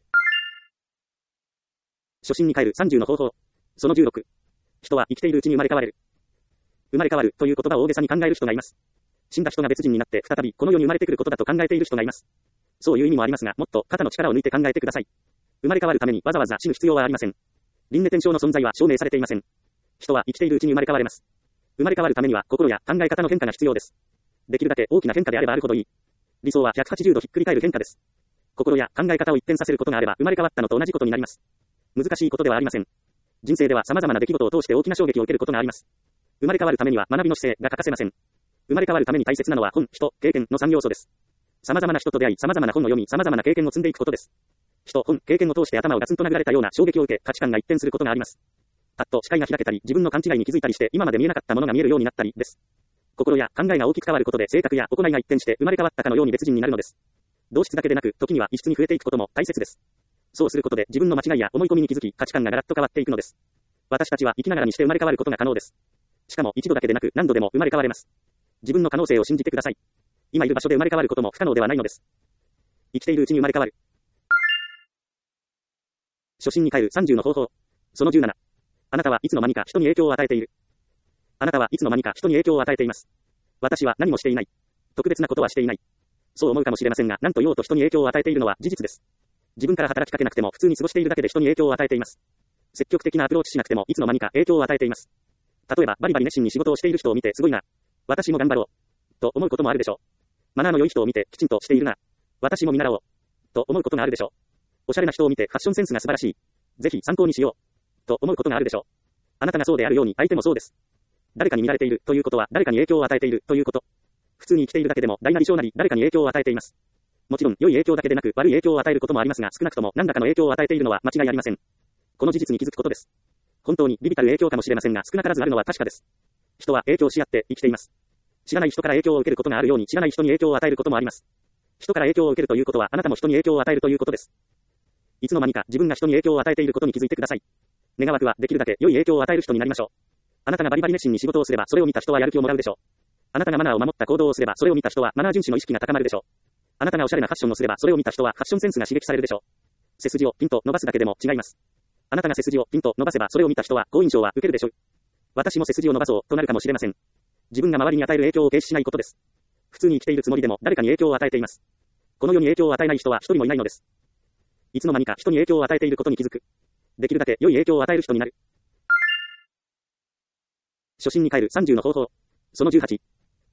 初心に帰る30の方法。その16。人は生きているうちに生まれ変われる。生まれ変わるという言葉を大げさに考える人がいます。死んだ人が別人になって再びこの世に生まれてくることだと考えている人がいます。そういう意味もありますが、もっと肩の力を抜いて考えてください。生まれ変わるためにわざわざ死ぬ必要はありません。輪廻転生の存在は証明されていません。人は生きているうちに生まれ変われます。生まれ変わるためには心や考え方の変化が必要です。できるだけ大きな変化であればあるほどいい。理想は180度ひっくり返る変化です。心や考え方を一転させることがあれば生まれ変わったのと同じことになります。難しいことではありません。人生では様々な出来事を通して大きな衝撃を受けることがあります。生まれ変わるためには学びの姿勢が欠かせません。生まれ変わるために大切なのは本、人、経験の3要素です。様々な人と出会い、様々な本を読み、様々な経験を積んでいくことです。人、本、経験を通して頭をガツンと殴られたような衝撃を受け、価値観が一転することがあります。パッと視界が開けたり、自分の勘違いに気づいたりして、今まで見えなかったものが見えるようになったりです。心や考えが大きく変わることで性格や行いが一転して生まれ変わったかのように別人になるのです。同質だけでなく、時には異質に増えていくことも大切です。そうすることで自分の間違いや思い込みに気づき、価値観がガラッと変わっていくのです。私たちは生きながらにして生まれ変わることが可能です。しかも一度だけでなく何度でも生まれ変われます。自分の可能性を信じてください。今いる場所で生まれ変わることも不可能ではないのです。生きているうちに生まれ変わる。初心に帰る30の方法。その17。あなたはいつの間にか人に影響を与えている。あなたはいつの間にか人に影響を与えています。私は何もしていない。特別なことはしていない。そう思うかもしれませんが、何と言おうと人に影響を与えているのは事実です。自分から働きかけなくても普通に過ごしているだけで人に影響を与えています。積極的なアプローチしなくてもいつの間にか影響を与えています。例えばバリバリ熱心に仕事をしている人を見てすごいな。私も頑張ろう。と思うこともあるでしょう。マナーの良い人を見てきちんとしているな。私も見習おう。と思うことがあるでしょう。おしゃれな人を見てファッションセンスが素晴らしい。ぜひ参考にしよう。と思うことがあるでしょう。あなたがそうであるように相手もそうです。誰かに見られているということは誰かに影響を与えているということ。普通に生きているだけでも大なり小なり誰かに影響を与えています。もちろん良い影響だけでなく悪い影響を与えることもありますが、少なくとも何らかの影響を与えているのは間違いありません。この事実に気づくことです。本当に微々たる影響かもしれませんが、少なからずあるのは確かです。人は影響し合って生きています。知らない人から影響を受けることがあるように知らない人に影響を与えることもあります。人から影響を受けるということはあなたも人に影響を与えるということです。いつの間にか自分が人に影響を与えていることに気づいてください。願わくはできるだけ良い影響を与える人になりましょう。あなたがバリバリ熱心に仕事をすればそれを見た人はやる気をもらうでしょう。あなたがマナーを守った行動をすればそれを見た人はマナー遵守の意識が高まるでしょう。あなたがおしゃれなファッションをすればそれを見た人はファッションセンスが刺激されるでしょう。背筋をピンと伸ばすだけでも違います。あなたが背筋をピンと伸ばせばそれを見た人は好印象は受けるでしょう。私も背筋を伸ばそうとなるかもしれません。自分が周りに与える影響を軽視しないことです。普通に生きているつもりでも誰かに影響を与えています。この世に影響を与えない人は一人もいないのです。いつの間にか人に影響を与えていることに気づく。できるだけ良い影響を与える人になる。初心に帰る30の方法。その18。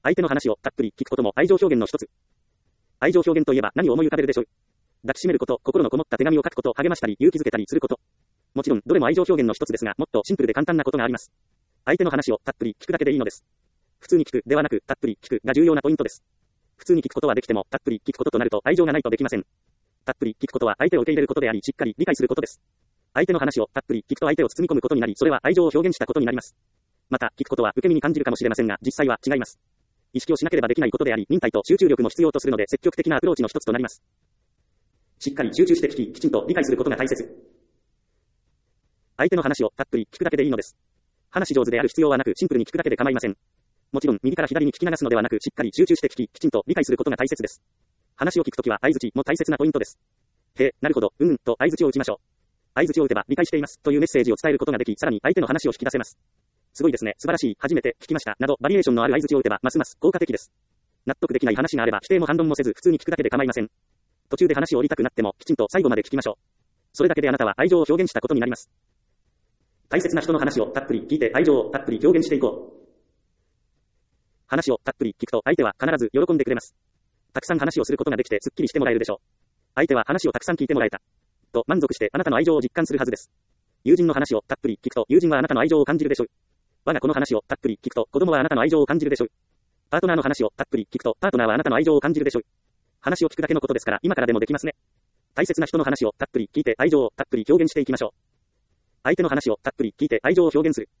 相手の話をたっぷり聞くことも愛情表現の一つ。愛情表現といえば何を思い浮かべるでしょう。抱きしめること、心のこもった手紙を書くこと、励ましたり勇気づけたりすること。もちろんどれも愛情表現の一つですが、もっとシンプルで簡単なことがあります。相手の話をたっぷり聞くだけでいいのです。普通に聞くではなく、たっぷり聞くが重要なポイントです。普通に聞くことはできても、たっぷり聞くこととなると愛情がないとできません。たっぷり聞くことは相手を受け入れることであり、しっかり理解することです。相手の話をたっぷり聞くと相手を包み込むことになり、それは愛情を表現したことになります。また、聞くことは受け身に感じるかもしれませんが、実際は違います。意識をしなければできないことであり、忍耐と集中力も必要とするので、積極的なアプローチの一つとなります。しっかり集中して聞き、きちんと理解することが大切。相手の話をたっぷり聞くだけでいいのです。話し上手である必要はなく、シンプルに聞くだけで構いません。もちろん、右から左に聞き流すのではなく、しっかり集中して聞き、きちんと理解することが大切です。話を聞くときは相槌も大切なポイントです。へえ、なるほど、と相槌を打ちましょう。相槌を打てば理解していますというメッセージを伝えることができ、さらに相手の話を引き出せます。すごいですね、素晴らしい、初めて聞きました、などバリエーションのある相槌を打てばますます効果的です。納得できない話があれば否定も反論もせず普通に聞くだけで構いません。途中で話を降りたくなってもきちんと最後まで聞きましょう。それだけであなたは愛情を表現したことになります。大切な人の話をたっぷり聞いて愛情をたっぷり表現していこう。話をたっぷり聞くと相手は必ず喜んでくれます。たくさん話をすることができてすっきりしてもらえるでしょう。相手は話をたくさん聞いてもらえたと満足してあなたの愛情を実感するはずです。友人の話をたっぷり聞くと友人はあなたの愛情を感じるでしょう。我が子の話をたっぷり聞くと子供はあなたの愛情を感じるでしょう。パートナーの話をたっぷり聞くとパートナーはあなたの愛情を感じるでしょう。話を聞くだけのことですから今からでもできますね。大切な人の話をたっぷり聞いて愛情をたっぷり表現していきましょう。相手の話をたっぷり聞いて愛情を表現する。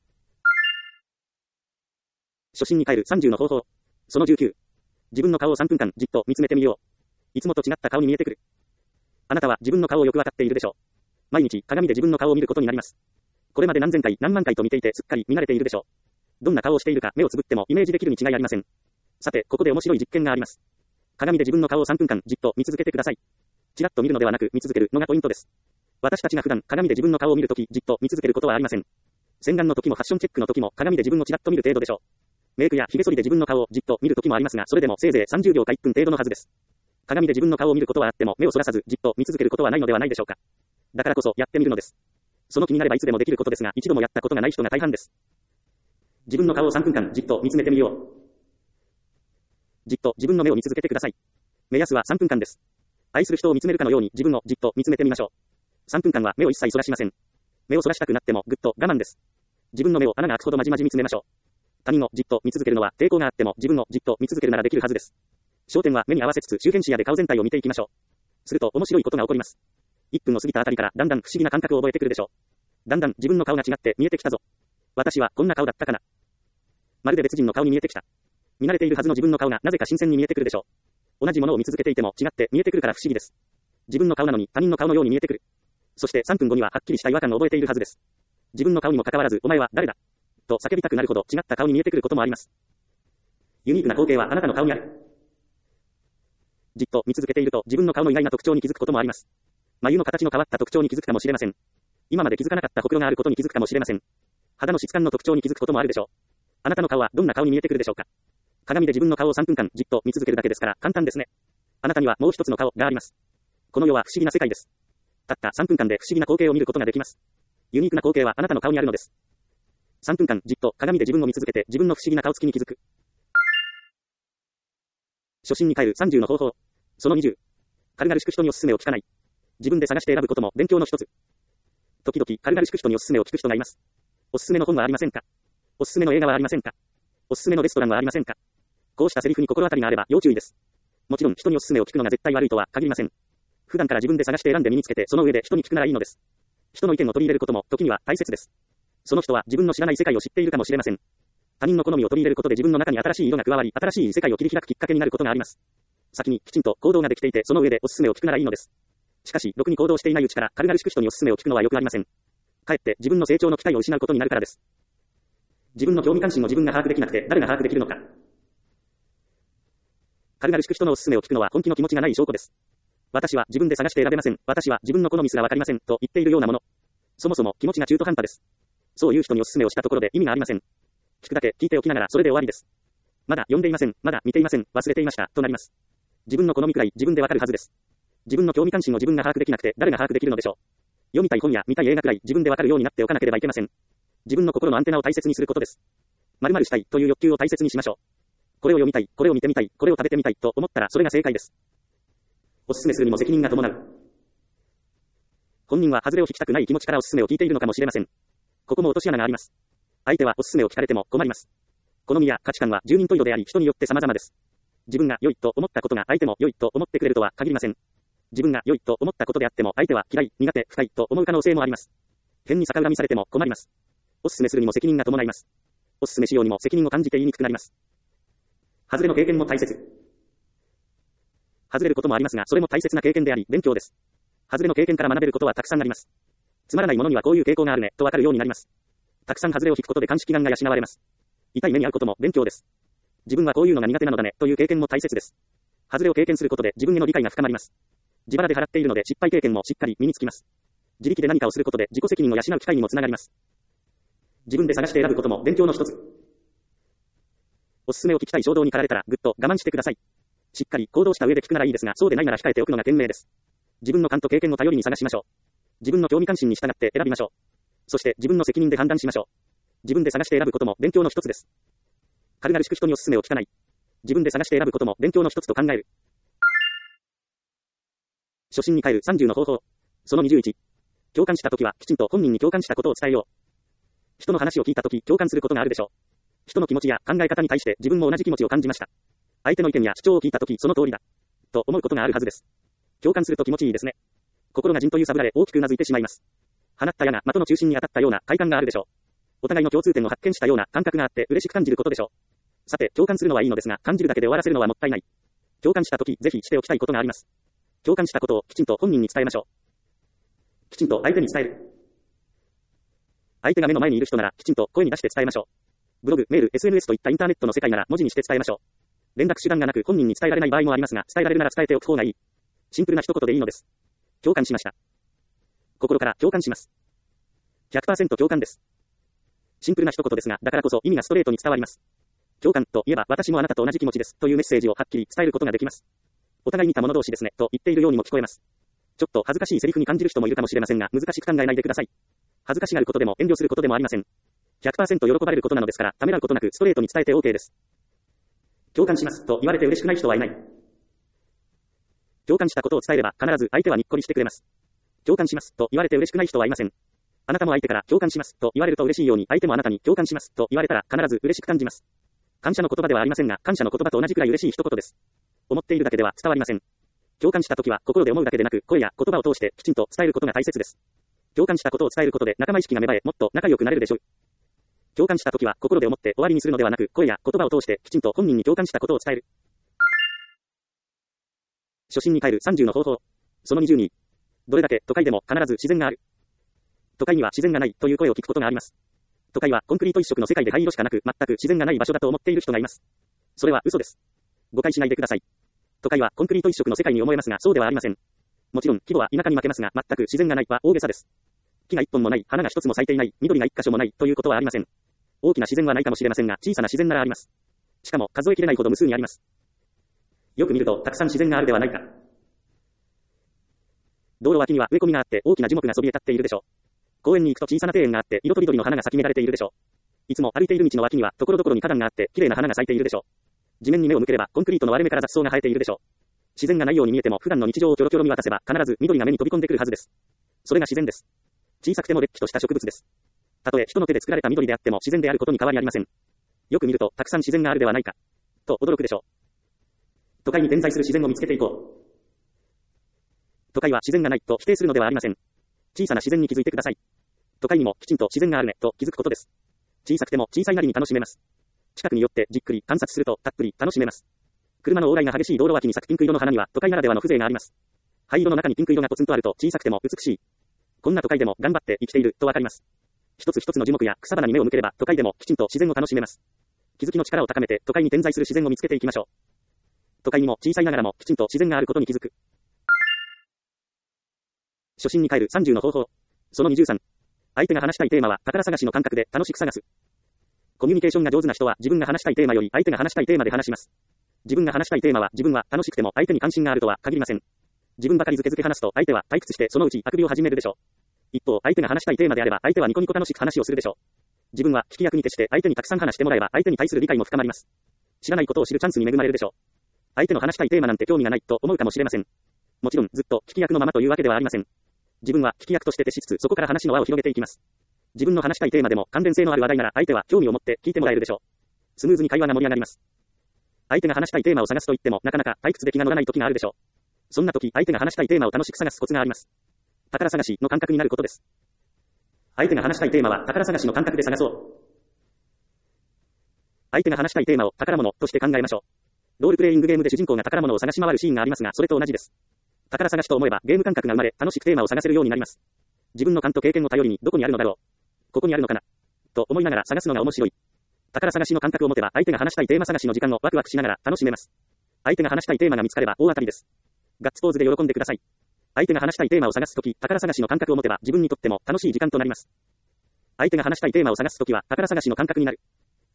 初心に帰る30の方法。その19。自分の顔を3分間じっと見つめてみよう。いつもと違った顔に見えてくる。あなたは自分の顔をよくわかっているでしょう。毎日鏡で自分の顔を見ることになります。これまで何千回何万回と見ていてすっかり見慣れているでしょう。どんな顔をしているか目をつぶってもイメージできるに違いありません。さて、ここで面白い実験があります。鏡で自分の顔を3分間じっと見続けてください。ちらっと見るのではなく見続けるのがポイントです。私たちが普段鏡で自分の顔を見るときじっと見続けることはありません。洗顔の時もファッションチェックの時も鏡で自分をちらっと見る程度でしょう。メイクや髭剃りで自分の顔をじっと見る時もありますが、それでもせいぜい30秒か1分程度のはずです。鏡で自分の顔を見ることはあっても目をそらさずじっと見続けることはないのではないでしょうか。だからこそやってみるのです。その気になればいつでもできることですが、一度もやったことがない人が大半です。自分の顔を3分間じっと見つめてみよう。じっと自分の目を見続けてください。目安は3分間です。愛する人を見つめるかのように自分をじっと見つめてみましょう。3分間は目を一切そらしません。目をそらしたくなってもぐっと我慢です。自分の目を穴が開くほどまじまじ見つめましょう。他人をじっと見続けるのは抵抗があっても自分をじっと見続けるならできるはずです。焦点は目に合わせつつ周辺視野で顔全体を見ていきましょう。すると面白いことが起こります。1分を過ぎたあたりからだんだん不思議な感覚を覚えてくるでしょう。だんだん自分の顔が違って見えてきたぞ。私はこんな顔だったかな。まるで別人の顔に見えてきた。見慣れているはずの自分の顔がなぜか新鮮に見えてくるでしょう。同じものを見続けていても違って見えてくるから不思議です。自分の顔なのに他人の顔のように見えてくる。そして3分後にははっきりした違和感を覚えているはずです。自分の顔にもかかわらずお前は誰だと叫びたくなるほど違った顔に見えてくることもあります。ユニークな光景はあなたの顔にある。じっと見続けていると自分の顔の意外な特徴に気づくこともあります。眉の形の変わった特徴に気づくかもしれません。今まで気づかなかったほくろがあることに気づくかもしれません。肌の質感の特徴に気づくこともあるでしょう。あなたの顔はどんな顔に見えてくるでしょうか。鏡で自分の顔を3分間じっと見続けるだけですから簡単ですね。あなたにはもう一つの顔があります。この世は不思議な世界です。たった3分間で不思議な光景を見ることができます。ユニークな光景はあなたの顔にあるのです。3分間じっと鏡で自分を見続けて自分の不思議な顔つきに気づく。初心に帰る30の方法。その20。軽々しく人におすすめを聞かない。自分で探して選ぶことも勉強の一つ。時々軽々しく人におすすめを聞く人がいます。おすすめの本はありませんか。おすすめの映画はありませんか。おすすめのレストランはありませんか。こうしたセリフに心当たりがあれば要注意です。もちろん人におすすめを聞くのが絶対悪いとは限りません。普段から自分で探して選んで身につけてその上で人に聞くならいいのです。人の意見を取り入れることも時には大切です。その人は自分の知らない世界を知っているかもしれません。他人の好みを取り入れることで自分の中に新しい色が加わり、新しい世界を切り開くきっかけになることがあります。先にきちんと行動ができていて、その上でおすすめを聞くならいいのです。しかし、ろくに行動していないうちから軽々しく人におすすめを聞くのはよくありません。かえって自分の成長の機会を失うことになるからです。自分の興味関心を自分が把握できなくて誰が把握できるのか。軽々しく人のおすすめを聞くのは本気の気持ちがない証拠です。私は自分で探して選べません。私は自分の好みすらわかりません。と言っているようなもの。そもそも気持ちが中途半端です。そういう人におすすめをしたところで意味がありません。聞くだけ聞いておきながらそれで終わりです。まだ読んでいません。まだ見ていません。忘れていました。となります。自分の好みくらい自分でわかるはずです。自分の興味関心を自分が把握できなくて誰が把握できるのでしょう。読みたい本や見たい映画くらい自分でわかるようになっておかなければいけません。自分の心のアンテナを大切にすることです。〇〇したいという欲求を大切にしましょう。 これを読みたい、これを見てみたい、これを食べてみたいと思ったらそれが正解です。おすすめするにも責任が伴う。本人は外れを引きたくない気持ちからおすすめを聞いているのかもしれません。ここも落とし穴があります。相手はおすすめを聞かれても困ります。好みや価値観は十人十色であり人によって様々です。自分が良いと思ったことが相手も良いと思ってくれるとは限りません。自分が良いと思ったことであっても相手は嫌い、苦手、不快と思う可能性もあります。変に逆恨みされても困ります。おすすめするにも責任が伴います。おすすめしようにも責任を感じて言いにくくなります。外れの経験も大切。外れることもありますが、それも大切な経験であり、勉強です。外れの経験から学べることはたくさんあります。つまらないものにはこういう傾向があるね、とわかるようになります。たくさん外れを引くことで鑑識眼が養われます。痛い目に遭うことも勉強です。自分はこういうのが苦手なのだね、という経験も大切です。外れを経験することで自分への理解が深まります。自腹で払っているので失敗経験もしっかり身につきます。自力で何かをすることで自己責任を養う機会にもつながります。自分で探して選ぶことも勉強の一つ。おすすめを聞きたい衝動に駆られたらぐっと我慢してください。しっかり行動した上で聞くならいいですが、そうでないなら控えておくのが賢明です。自分の勘と経験を頼りに探しましょう。自分の興味関心に従って選びましょう。そして自分の責任で判断しましょう。自分で探して選ぶことも勉強の一つです。軽々しく人におすすめを聞かない。自分で探して選ぶことも勉強の一つと考える。初心に帰る30の方法。その21。共感したときはきちんと本人に共感したことを伝えよう。人の話を聞いたとき共感することがあるでしょう。人の気持ちや考え方に対して自分も同じ気持ちを感じました。相手の意見や主張を聞いたときその通りだ。と思うことがあるはずです。共感すると気持ちいいですね。心がじんと揺さぶられ大きくうなずいてしまいます。放った矢が的の中心に当たったような快感があるでしょう。お互いの共通点を発見したような感覚があって嬉しく感じることでしょう。さて、共感するのはいいのですが、感じるだけで終わらせるのはもったいない。共感したとき、ぜひしておきたいことがあります。共感したことをきちんと本人に伝えましょう。きちんと相手に伝える。相手が目の前にいる人なら、きちんと声に出して伝えましょう。ブログ、メール、SNS といったインターネットの世界なら文字にして伝えましょう。連絡手段がなく本人に伝えられない場合もありますが、伝えられるなら伝えておく方がいい。シンプルな一言でいいのです。共感しました。心から共感します。100% 共感です。シンプルな一言ですが、だからこそ意味がストレートに伝わります。共感といえば私もあなたと同じ気持ちですというメッセージをはっきり伝えることができます。お互い似た者同士ですねと言っているようにも聞こえます。ちょっと恥ずかしいセリフに感じる人もいるかもしれませんが、難しく考えないでください。恥ずかしがることでも遠慮することでもありません。100% 喜ばれることなのですから、ためらうことなくストレートに伝えて OK です。共感しますと言われて嬉しくない人はいない。共感したことを伝えれば必ず相手はにっこりしてくれます。共感しますと言われて嬉しくない人はいません。あなたも相手から共感しますと言われると嬉しいように、相手もあなたに共感しますと言われたら必ず嬉しく感じます。感謝の言葉ではありませんが、感謝の言葉と同じくらい嬉しい一言です。思っているだけでは伝わりません。共感したときは心で思うだけでなく、声や言葉を通してきちんと伝えることが大切です。共感したことを伝えることで仲間意識が芽生え、もっと仲良くなれるでしょう。共感したときは心で思って終わりにするのではなく、声や言葉を通してきちんと本人に共感したことを伝える。初心に帰る30の方法。その22。どれだけ都会でも必ず自然がある。都会には自然がないという声を聞くことがあります。都会はコンクリート一色の世界で灰色しかなく、全く自然がない場所だと思っている人がいます。それは嘘です。誤解しないでください。都会はコンクリート一色の世界に思えますが、そうではありません。もちろん、規模は田舎に負けますが、全く自然がないは大げさです。木が一本もない、花が一つも咲いていない、緑が一箇所もないということはありません。大きな自然はないかもしれませんが、小さな自然ならあります。しかも、数えきれないほど無数にあります。よく見ると、たくさん自然があるではないか。道路脇には植え込みがあって、大きな樹木がそびえ立っているでしょう。公園に行くと小さな庭園があって、色とりどりの花が咲き乱れているでしょう。いつも歩いている道の脇には、ところどころに花壇があって、綺麗な花が咲いているでしょう。地面に目を向ければ、コンクリートの割れ目から雑草が生えているでしょう。自然がないように見えても、普段の日常をキョロキョロ見渡せば、必ず緑が目に飛び込んでくるはずです。それが自然です。小さくてもれっきとした植物です。たとえ人の手で作られた緑であっても自然であることに変わりありません。よく見ると、たくさん自然があるではないか。と驚くでしょう。都会に点在する自然を見つけていこう。都会は自然がないと否定するのではありません。小さな自然に気づいてください。都会にもきちんと自然があるねと気づくことです。小さくても小さいなりに楽しめます。近くに寄ってじっくり観察するとたっぷり楽しめます。車の往来が激しい道路脇に咲くピンク色の花には都会ならではの風情があります。灰色の中にピンク色がポツンとあると小さくても美しい。こんな都会でも頑張って生きているとわかります。一つ一つの樹木や草花に目を向ければ都会でもきちんと自然を楽しめます。気づきの力を高めて都会に点在する自然を見つけていきましょう。都会にも小さいながらもきちんと自然があることに気づく。初心に帰る30の方法。その23。相手が話したいテーマは宝探しの感覚で楽しく探す。コミュニケーションが上手な人は自分が話したいテーマより相手が話したいテーマで話します。自分が話したいテーマは自分は楽しくても相手に関心があるとは限りません。自分ばかりずけずけ話すと相手は退屈してそのうちあくびを始めるでしょう。一方、相手が話したいテーマであれば相手はニコニコ楽しく話をするでしょう。自分は聞き役に徹して相手にたくさん話してもらえば相手に対する理解も深まります。 知らないことを知るチャンスに恵まれるでしょう。相手の話したいテーマなんて興味がないと思うかもしれません。もちろんずっと聞き役のままというわけではありません。自分は聞き役として徹しつつ、そこから話の輪を広げていきます。自分の話したいテーマでも関連性のある話題なら相手は興味を持って聞いてもらえるでしょう。スムーズに会話が盛り上がります。相手が話したいテーマを探すと言ってもなかなか退屈で気が乗らない時があるでしょう。そんな時、相手が話したいテーマを楽しく探すコツがあります。宝探しの感覚になることです。相手が話したいテーマは宝探しの感覚で探そう。相手が話したいテーマを宝物として考えましょう。ロールプレイングゲームで主人公が宝物を探し回るシーンがありますが、それと同じです。宝探しと思えばゲーム感覚が生まれ、楽しくテーマを探せるようになります。自分の勘と経験を頼りにどこにあるのだろう。ここにあるのかな。と思いながら探すのが面白い。宝探しの感覚を持てば相手が話したいテーマ探しの時間をワクワクしながら楽しめます。相手が話したいテーマが見つかれば大当たりです。ガッツポーズで喜んでください。相手が話したいテーマを探すとき、宝探しの感覚を持てば自分にとっても楽しい時間となります。相手が話したいテーマを探すときは宝探しの感覚になる。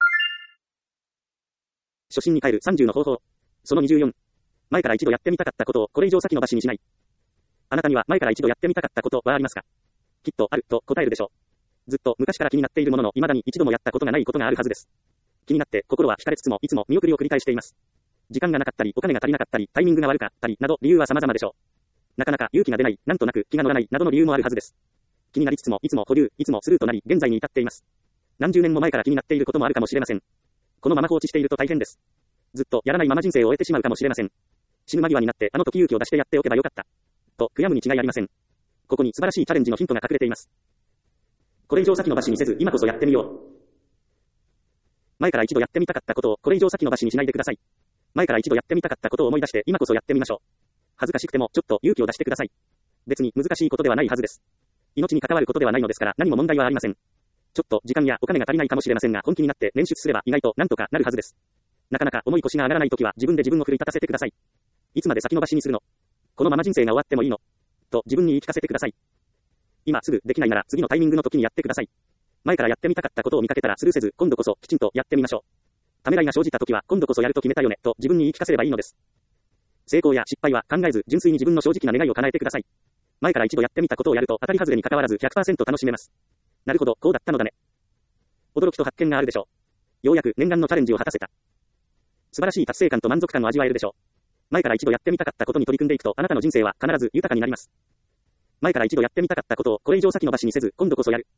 初心に帰る30の方法。その24。前から一度やってみたかったことをこれ以上先延ばしにしない。あなたには前から一度やってみたかったことはありますか？きっとあると答えるでしょう。ずっと昔から気になっているものの未だに一度もやったことがないことがあるはずです。気になって心は惹かれつつもいつも見送りを繰り返しています。時間がなかったりお金が足りなかったりタイミングが悪かったりなど理由は様々でしょう。なかなか勇気が出ない、なんとなく気が乗らないなどの理由もあるはずです。気になりつつもいつも保留、いつもスルーとなり現在に至っています。何十年も前から気になっていることもあるかもしれません。このまま放置していると大変です。ずっとやらないまま人生を終えてしまうかもしれません。死ぬ間際になってあの時勇気を出してやっておけばよかった。と悔やむに違いありません。ここに素晴らしいチャレンジのヒントが隠れています。これ以上先延ばしにせず今こそやってみよう。前から一度やってみたかったことをこれ以上先延ばしにしないでください。前から一度やってみたかったことを思い出して今こそやってみましょう。恥ずかしくてもちょっと勇気を出してください。別に難しいことではないはずです。命に関わることではないのですから何も問題はありません。ちょっと時間やお金が足りないかもしれませんが本気になって捻出すれば意外となんとかなるはずです。なかなか重い腰が上がらないときは自分で自分を奮い立たせてください。いつまで先延ばしにするの？このまま人生が終わってもいいの？と自分に言い聞かせてください。今すぐできないなら次のタイミングの時にやってください。前からやってみたかったことを見かけたらスルーせず今度こそきちんとやってみましょう。ためらいが生じた時は今度こそやると決めたよねと自分に言い聞かせればいいのです。成功や失敗は考えず純粋に自分の正直な願いを叶えてください。前から一度やってみたことをやると当たり外れに関わらず 100% 楽しめます。なるほど、こうだったのだね。驚きと発見があるでしょう。ようやく念願のチャレンジを果たせた。素晴らしい達成感と満足感を味わえるでしょう。前から一度やってみたかったことに取り組んでいくとあなたの人生は必ず豊かになります。前から一度やってみたかったことをこれ以上先延ばしにせず今度こそやる。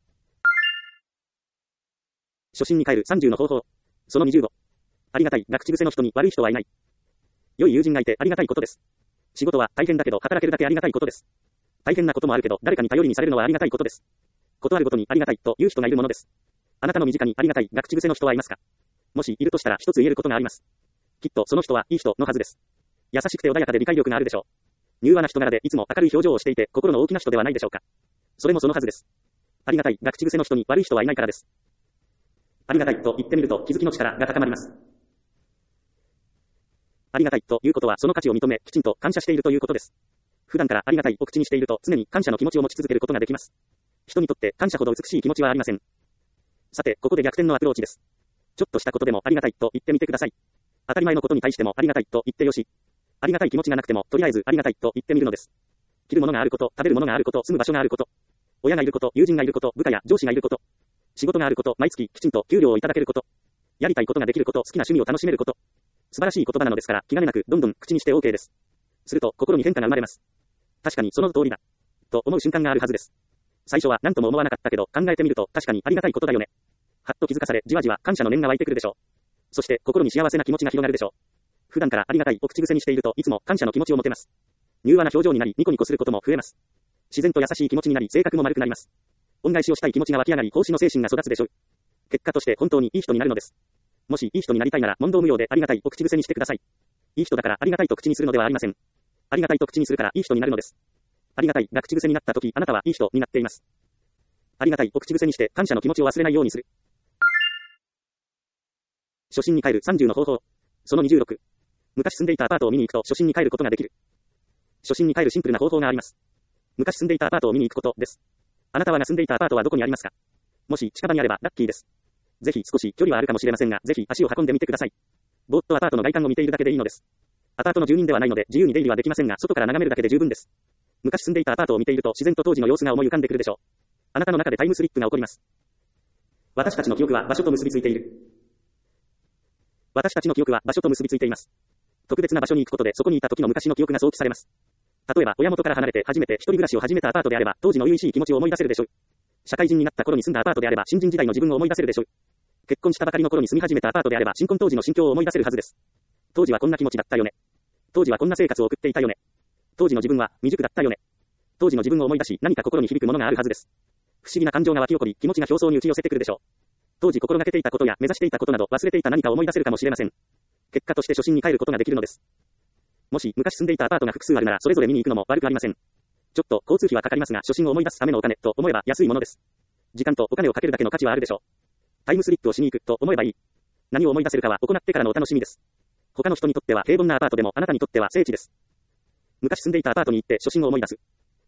初心に帰る30の方法。その25。ありがたいが口癖の人に悪い人はいない。良い友人がいてありがたいことです。仕事は大変だけど働けるだけありがたいことです。大変なこともあるけど誰かに頼りにされるのはありがたいことです。ことあるごとにありがたいという人がいるものです。あなたの身近にありがたいが口癖の人はいますか？もしいるとしたら一つ言えることがあります。きっとその人はいい人のはずです。優しくて穏やかで理解力があるでしょう。柔和な人柄でいつも明るい表情をしていて心の大きな人ではないでしょうか。それもそのはずです。ありがたいが口癖の人に悪い人はいないからです。ありがたいと言ってみると気づきの力が高まります。ありがたいということはその価値を認めきちんと感謝しているということです。普段からありがたいを口にしていると常に感謝の気持ちを持ち続けることができます。人にとって感謝ほど美しい気持ちはありません。さて、ここで逆転のアプローチです。ちょっとしたことでもありがたいと言ってみてください。当たり前のことに対してもありがたいと言ってよし。ありがたい気持ちがなくてもとりあえずありがたいと言ってみるのです。着るものがあること、食べるものがあること、住む場所があること、親がいること、友人がいること、部下や上司がいること、仕事があること、毎月きちんと給料をいただけること、やりたいことができること、好きな趣味を楽しめること。素晴らしい言葉なのですから気兼ねなくどんどん口にして OK です。すると心に変化が生まれます。確かにその通りだ。と思う瞬間があるはずです。最初は何とも思わなかったけど考えてみると確かにありがたいことだよね。はっと気づかされじわじわ感謝の念が湧いてくるでしょう。そして心に幸せな気持ちが広がるでしょう。普段からありがたいを口癖にしているといつも感謝の気持ちを持てます。柔和な表情になりニコニコすることも増えます。自然と優しい気持ちになり性格も丸くなります。恩返しをしたい気持ちが湧き上がり奉仕の精神が育つでしょう。結果として本当にいい人になるのです。もしいい人になりたいなら問答無用でありがたいを口癖にしてください。いい人だからありがたいと口にするのではありません。ありがたいと口にするからいい人になるのです。ありがたいが口癖になったときあなたはいい人になっています。ありがたいを口癖にして感謝の気持ちを忘れないようにする。初心に帰る30の方法。その26。昔住んでいたアパートを見に行くと初心に帰ることができる。初心に帰るシンプルな方法があります。昔住んでいたアパートを見に行くことです。あなたが住んでいたアパートはどこにありますか？もし近場にあればラッキーです。ぜひ少し距離はあるかもしれませんが、ぜひ足を運んでみてください。ぼーっとアパートの外観を見ているだけでいいのです。アパートの住人ではないので自由に出入りはできませんが、外から眺めるだけで十分です。昔住んでいたアパートを見ていると自然と当時の様子が思い浮かんでくるでしょう。あなたの中でタイムスリップが起こります。私たちの記憶は場所と結びついている。 私たちの記憶は場所と結びついています。特別な場所に行くことでそこにいた時の昔の記憶が想起されます。例えば、親元から離れて初めて一人暮らしを始めたアパートであれば、当時の初々しい気持ちを思い出せるでしょう。社会人になった頃に住んだアパートであれば、新人時代の自分を思い出せるでしょう。結婚したばかりの頃に住み始めたアパートであれば、新婚当時の心境を思い出せるはずです。当時はこんな気持ちだったよね。当時はこんな生活を送っていたよね。当時の自分は未熟だったよね。当時の自分を思い出し、何か心に響くものがあるはずです。不思議な感情が湧き起こり、気持ちが表層に打ち寄せてくるでしょう。当時心がけていたことや目指していたことなど忘れていた何かを思い出せるかもしれません。結果として初心に帰ることができるのです。もし昔住んでいたアパートが複数あるならそれぞれ見に行くのも悪くありません。ちょっと交通費はかかりますが初心を思い出すためのお金と思えば安いものです。時間とお金をかけるだけの価値はあるでしょう。タイムスリップをしに行くと思えばいい。何を思い出せるかは行ってからのお楽しみです。他の人にとっては平凡なアパートでもあなたにとっては聖地です。昔住んでいたアパートに行って初心を思い出す。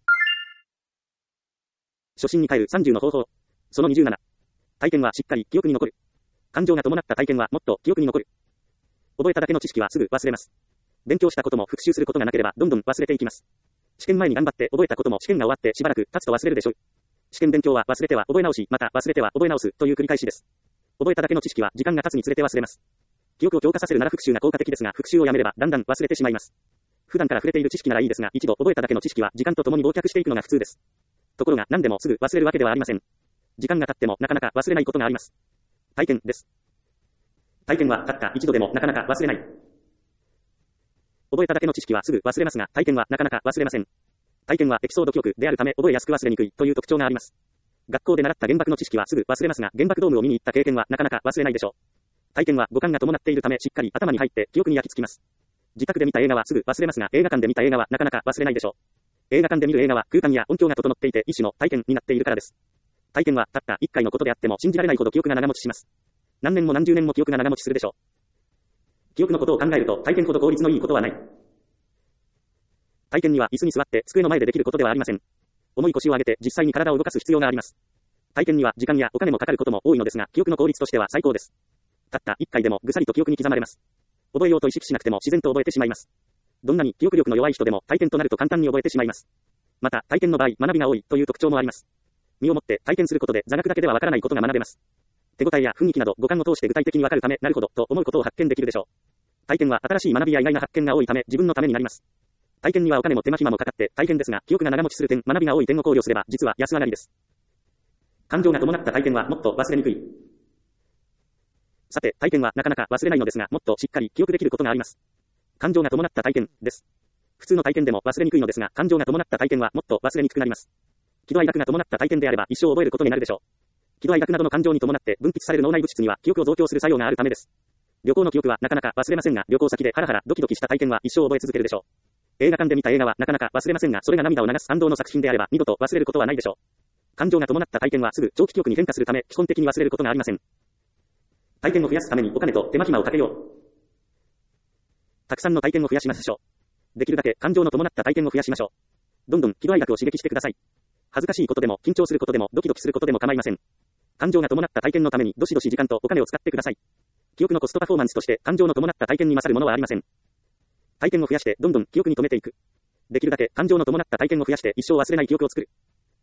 初心に帰る30の方法。その27。体験はしっかり記憶に残る。感情が伴った体験はもっと記憶に残る。覚えただけの知識はすぐ忘れます。勉強したことも復習することがなければどんどん忘れていきます。試験前に頑張って覚えたことも試験が終わってしばらく経つと忘れるでしょう。試験勉強は忘れては覚え直し、また忘れては覚え直すという繰り返しです。覚えただけの知識は時間が経つにつれて忘れます。記憶を強化させるなら復習が効果的ですが、復習をやめればだんだん忘れてしまいます。普段から触れている知識ならいいですが、一度覚えただけの知識は時間とともに忘却していくのが普通です。ところが何でもすぐ忘れるわけではありません。時間が経ってもなかなか忘れないことがあります。体験です。体験はたった一度でもなかなか忘れない。覚えただけの知識はすぐ忘れますが、体験はなかなか忘れません。体験はエピソード記憶であるため覚えやすく忘れにくいという特徴があります。学校で習った原爆の知識はすぐ忘れますが、原爆ドームを見に行った経験はなかなか忘れないでしょう。体験は五感が伴っているためしっかり頭に入って記憶に焼き付きます。自宅で見た映画はすぐ忘れますが、映画館で見た映画はなかなか忘れないでしょう。映画館で見る映画は空間や音響が整っていて一種の体験になっているからです。体験はたった一回のことであっても信じられないほど記憶が長持ちします。何年も何十年も記憶が長持ちするでしょう。記憶のことを考えると体験ほど効率のいいことはない。体験には椅子に座って机の前でできることではありません。重い腰を上げて実際に体を動かす必要があります。体験には時間やお金もかかることも多いのですが、記憶の効率としては最高です。たった一回でもぐさりと記憶に刻まれます。覚えようと意識しなくても自然と覚えてしまいます。どんなに記憶力の弱い人でも体験となると簡単に覚えてしまいます。また、体験の場合、学びが多いという特徴もあります。身をもって体験することで座学だけではわからないことが学べます。手応えや雰囲気など五感を通して具体的にわかるため、なるほどと思うことを発見できるでしょう。体験は新しい学びや意外な発見が多いため自分のためになります。体験にはお金も手間暇もかかって大変ですが、記憶が長持ちする点、学びが多い点を考慮すれば実は安上がりです。感情が伴った体験はもっと忘れにくい。さて、体験はなかなか忘れないのですが、もっとしっかり記憶できることがあります。感情が伴った体験です。普通の体験でも忘れにくいのですが、感情が伴った体験はもっと忘れにくくなります。喜怒哀楽が伴った体験であれば一生覚えることになるでしょう。喜怒哀楽などの感情に伴って分泌される脳内物質には記憶を増強する作用があるためです。旅行の記憶はなかなか忘れませんが、旅行先でハラハラドキドキした体験は一生覚え続けるでしょう。映画館で見た映画はなかなか忘れませんが、それが涙を流す感動の作品であれば二度と忘れることはないでしょう。感情が伴った体験はすぐ長期記憶に変化するため基本的に忘れることがありません。体験を増やすためにお金と手間暇をかけよう。たくさんの体験を増やしましょう。できるだけ感情の伴った体験を増やしましょう。どんどん喜怒哀楽を刺激してください。恥ずかしいことでも緊張することでもドキドキすることでも構いません。感情が伴った体験のためにどしどし時間とお金を使ってください。記憶のコストパフォーマンスとして感情の伴った体験に勝るものはありません。体験を増やしてどんどん記憶に留めていく。できるだけ感情の伴った体験を増やして一生忘れない記憶を作る。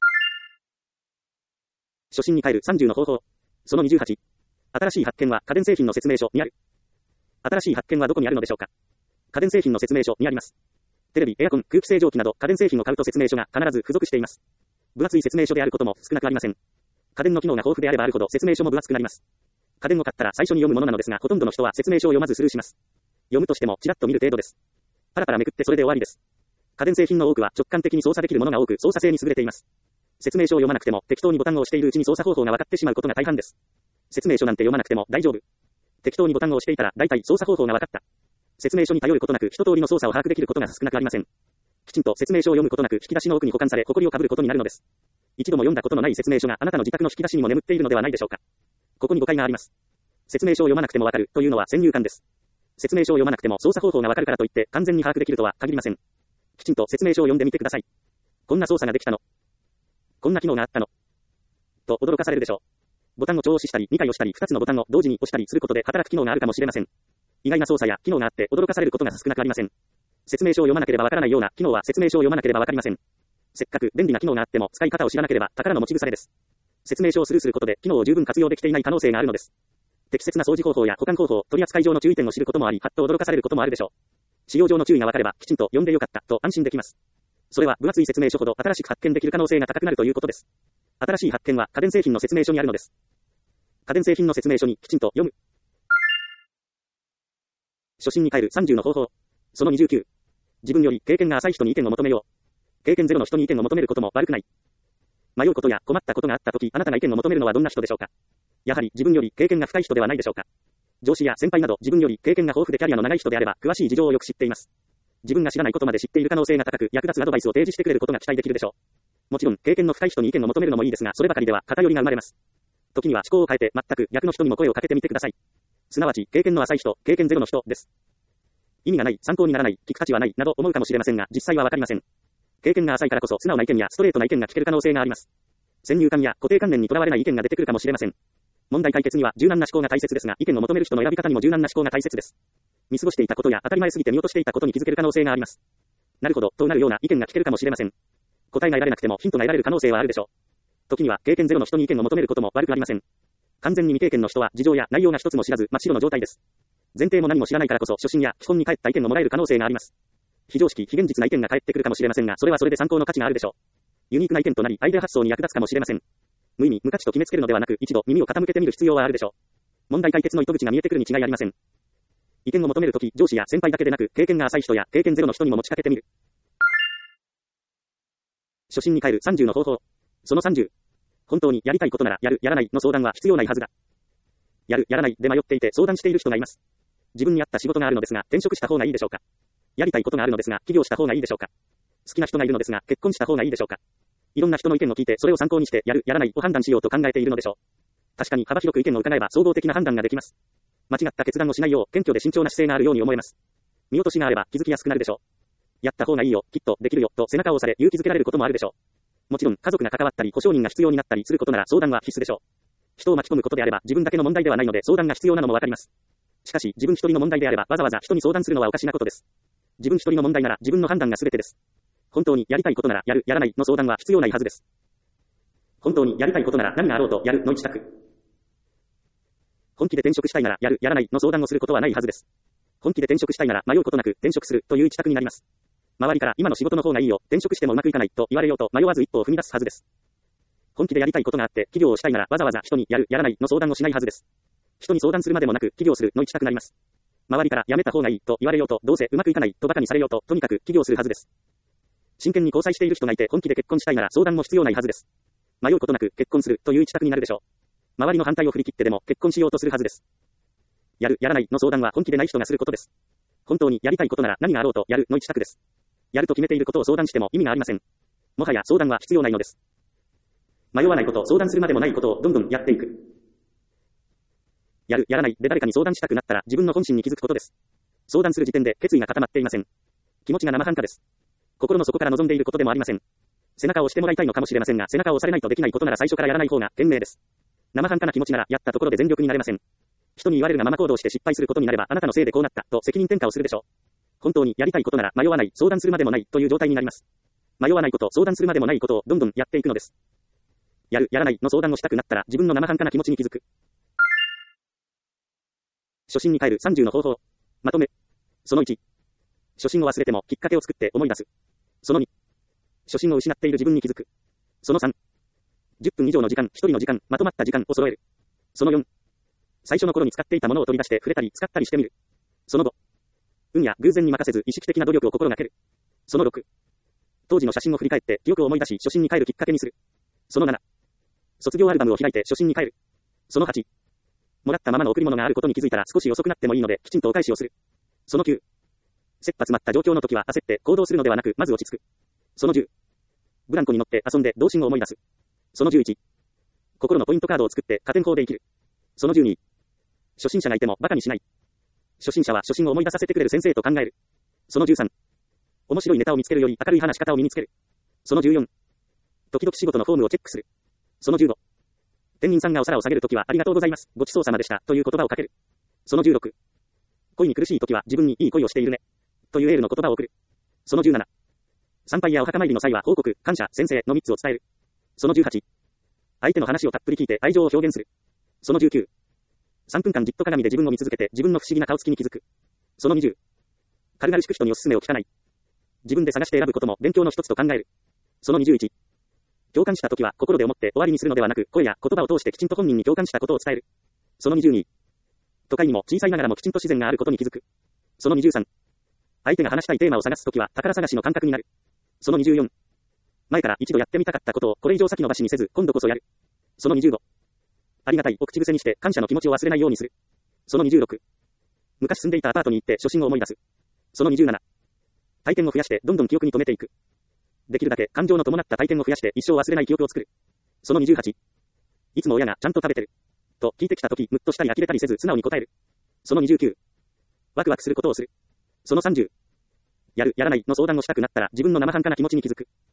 初心に帰る30の方法。その28。新しい発見は家電製品の説明書にある。新しい発見はどこにあるのでしょうか。家電製品の説明書にあります。テレビ、エアコン、空気清浄機など家電製品を買うと説明書が必ず付属しています。分厚い説明書であることも少なくありません。家電の機能が豊富であればあるほど説明書も分厚くなります。家電を買ったら最初に読むものなのですが、ほとんどの人は説明書を読まずスルーします。読むとしてもちらっと見る程度です。パラパラめくってそれで終わりです。家電製品の多くは直感的に操作できるものが多く操作性に優れています。説明書を読まなくても適当にボタンを押しているうちに操作方法が分かってしまうことが大半です。説明書なんて読まなくても大丈夫。適当にボタンを押していたら大体操作方法が分かった。説明書に頼ることなく一通りの操作を把握できることが少なくありません。きちんと説明書を読むことなく引き出しの奥に保管され埃をかぶることになるのです。一度も読んだことのない説明書があなたの自宅の引き出しにも眠っているのではないでしょうか。ここに誤解があります。説明書を読まなくてもわかるというのは先入観です。説明書を読まなくても操作方法がわかるからといって完全に把握できるとは限りません。きちんと説明書を読んでみてください。こんな操作ができたの。こんな機能があったの。と驚かされるでしょう。ボタンを長押ししたり2回押したり2つのボタンを同時に押したりすることで働く機能があるかもしれません。意外な操作や機能があって驚かされることが少なくありません。説明書を読まなければわからないような機能は説明書を読まなければわかりません。せっかく便利な機能があっても使い方を知らなければ宝の持ち腐れです。説明書をスルーすることで機能を十分活用できていない可能性があるのです。 適切な掃除方法や保管方法、取扱い上の注意点を知ることもあり、はっと驚かされることもあるでしょう。使用上の注意が分かれば、きちんと読んでよかった、と安心できます。それは、分厚い説明書ほど新しく発見できる可能性が高くなるということです。新しい発見は家電製品の説明書にあるのです。家電製品の説明書にきちんと読む。初心に帰る30の方法。その29。自分より経験が浅い人に意見を求めよう。経験ゼロの人に意見を求めることも悪くない。迷うことや困ったことがあったとき、あなたが意見を求めるのはどんな人でしょうか。やはり自分より経験が深い人ではないでしょうか。上司や先輩など自分より経験が豊富でキャリアの長い人であれば、詳しい事情をよく知っています。自分が知らないことまで知っている可能性が高く、役立つアドバイスを提示してくれることが期待できるでしょう。もちろん、経験の深い人に意見を求めるのもいいですが、そればかりでは偏りが生まれます。時には思考を変えて、全く逆の人にも声をかけてみてください。すなわち、経験の浅い人、経験ゼロの人です。意味がない、参考にならない、聞く価値はない、など思うかもしれませんが、実際はわかりません。経験が浅いからこそ、素直な意見やストレートな意見が聞ける可能性があります。先入観や固定観念にとらわれない意見が出てくるかもしれません。問題解決には柔軟な思考が大切ですが、意見を求める人の選び方にも柔軟な思考が大切です。見過ごしていたことや当たり前すぎて見落としていたことに気づける可能性があります。なるほど、となるような意見が聞けるかもしれません。答えが得られなくてもヒントが得られる可能性はあるでしょう。時には経験ゼロの人に意見を求めることも悪くありません。完全に未経験の人は事情や内容が一つも知らず真っ白の状態です。前提も何も知らないからこそ初心や基本に帰った意見をもらえる可能性があります。非常識、非現実な意見が返ってくるかもしれませんが、それはそれで参考の価値があるでしょう。ユニークな意見となり、アイデア発想に役立つかもしれません。無意味、無価値と決めつけるのではなく、一度耳を傾けてみる必要はあるでしょう。問題解決の糸口が見えてくるに違いありません。意見を求めるとき、上司や先輩だけでなく、経験が浅い人や経験ゼロの人にも持ちかけてみる。初心に帰る30の方法。その30。本当にやりたいことならやる、やらないの相談は必要ないはずだ。やる、やらないで迷っていて相談している人がいます。自分に合った仕事があるのですが、転職した方がいいでしょうか。やりたいことがあるのですが、起業した方がいいでしょうか。好きな人がいるのですが、結婚した方がいいでしょうか。いろんな人の意見を聞いて、それを参考にして、やる、やらないを判断しようと考えているのでしょう。確かに幅広く意見を伺えば、総合的な判断ができます。間違った決断をしないよう、謙虚で慎重な姿勢があるように思えます。見落としがあれば、気づきやすくなるでしょう。やった方がいいよ、きっとできるよ、と背中を押され、勇気づけられることもあるでしょう。もちろん、家族が関わったり、保証人が必要になったりすることなら、相談は必須でしょう。人を巻き込むことであれば、自分だけの問題ではないので、相談が必要なのもわかります。しかし、自分一人の問題であれば、わざわざ人に相談するのはおかしなことです。自分一人の問題なら、自分の判断が全てです。本当にやりたいことなら、やる、やらないの相談は必要ないはずです。本当にやりたいことなら何があろうとやるの一択。本気で転職したいならやる、やらないの相談をすることはないはずです。本気で転職したいなら迷うことなく転職するという一択になります。周りから今の仕事の方がいいよ、転職してもうまくいかないと言われようと迷わず一歩を踏み出すはずです。本気でやりたいことがあって起業をしたいならわざわざ人にやる、やらないの相談をしないはずです。人に相談するまでもなく起業するの一択になります。周りからやめた方がいいと言われようとどうせうまくいかないと馬鹿にされようととにかく起業するはずです。真剣に交際している人がいて本気で結婚したいなら相談も必要ないはずです。迷うことなく結婚するという一択になるでしょう。周りの反対を振り切ってでも結婚しようとするはずです。やる、やらないの相談は本気でない人がすることです。本当にやりたいことなら何があろうとやるの一択です。やると決めていることを相談しても意味がありません。もはや相談は必要ないのです。迷わないこと、相談するまでもないことをどんどんやっていく。やる、やらないで誰かに相談したくなったら自分の本心に気づくことです。相談する時点で決意が固まっていません。気持ちが生半可です。心の底から望んでいることでもありません。背中を押してもらいたいのかもしれませんが、背中を押されないとできないことなら最初からやらない方が賢明です。生半可な気持ちならやったところで全力になれません。人に言われるがまま行動して失敗することになればあなたのせいでこうなったと責任転嫁をするでしょう。本当にやりたいことなら迷わない、相談するまでもないという状態になります。迷わないこと、相談するまでもないことをどんどんやっていくのです。やる、やらないの相談をしたくなったら自分の生半可な気持ちに気づく。初心に帰る30の方法。まとめ。その1。初心を忘れてもきっかけを作って思い出す。その2。初心を失っている自分に気づく。その3。10分以上の時間、1人の時間、まとまった時間を揃える。その4。最初の頃に使っていたものを取り出して触れたり使ったりしてみる。その5。運や偶然に任せず意識的な努力を心がける。その6。当時の写真を振り返って記憶を思い出し初心に帰るきっかけにする。その7。卒業アルバムを開いて初心に帰る。その8。もらったままの贈り物があることに気づいたら少し遅くなってもいいのできちんとお返しをする。その9。切羽詰まった状況の時は焦って行動するのではなくまず落ち着く。その10。ブランコに乗って遊んで童心を思い出す。その11。心のポイントカードを作って加点法で生きる。その12。初心者がいても馬鹿にしない。初心者は初心を思い出させてくれる先生と考える。その13。面白いネタを見つけるより明るい話し方を身につける。その14。時々仕事のフォームをチェックする。その15。店員さんがお皿を下げるときはありがとうございます。ごちそうさまでした。という言葉をかける。その16。恋に苦しいときは自分にいい恋をしているね。というエールの言葉を送る。その17。参拝やお墓参りの際は報告、感謝、先生の3つを伝える。その18。相手の話をたっぷり聞いて愛情を表現する。その19。 3分間じっと鏡で自分を見続けて自分の不思議な顔つきに気づく。その20。軽々しく人におすすめを聞かない。自分で探して選ぶことも勉強の一つと考える。その21。共感したときは心で思って終わりにするのではなく、声や言葉を通してきちんと本人に共感したことを伝える。その22。都会にも小さいながらもきちんと自然があることに気づく。その23。相手が話したいテーマを探すときは宝探しの感覚になる。その24。前から一度やってみたかったことをこれ以上先延ばしにせず今度こそやる。その25。ありがたいを口癖にして感謝の気持ちを忘れないようにする。その26。昔住んでいたアパートに行って初心を思い出す。その27。体験を増やしてどんどん記憶に留めていく。できるだけ感情の伴った体験を増やして一生忘れない記憶を作る。その28。いつも親がちゃんと食べてる。と聞いてきたとき、ムッとしたり呆れたりせず素直に答える。その29。ワクワクすることをする。その30。やる、やらないの相談をしたくなったら自分の生半可な気持ちに気づく。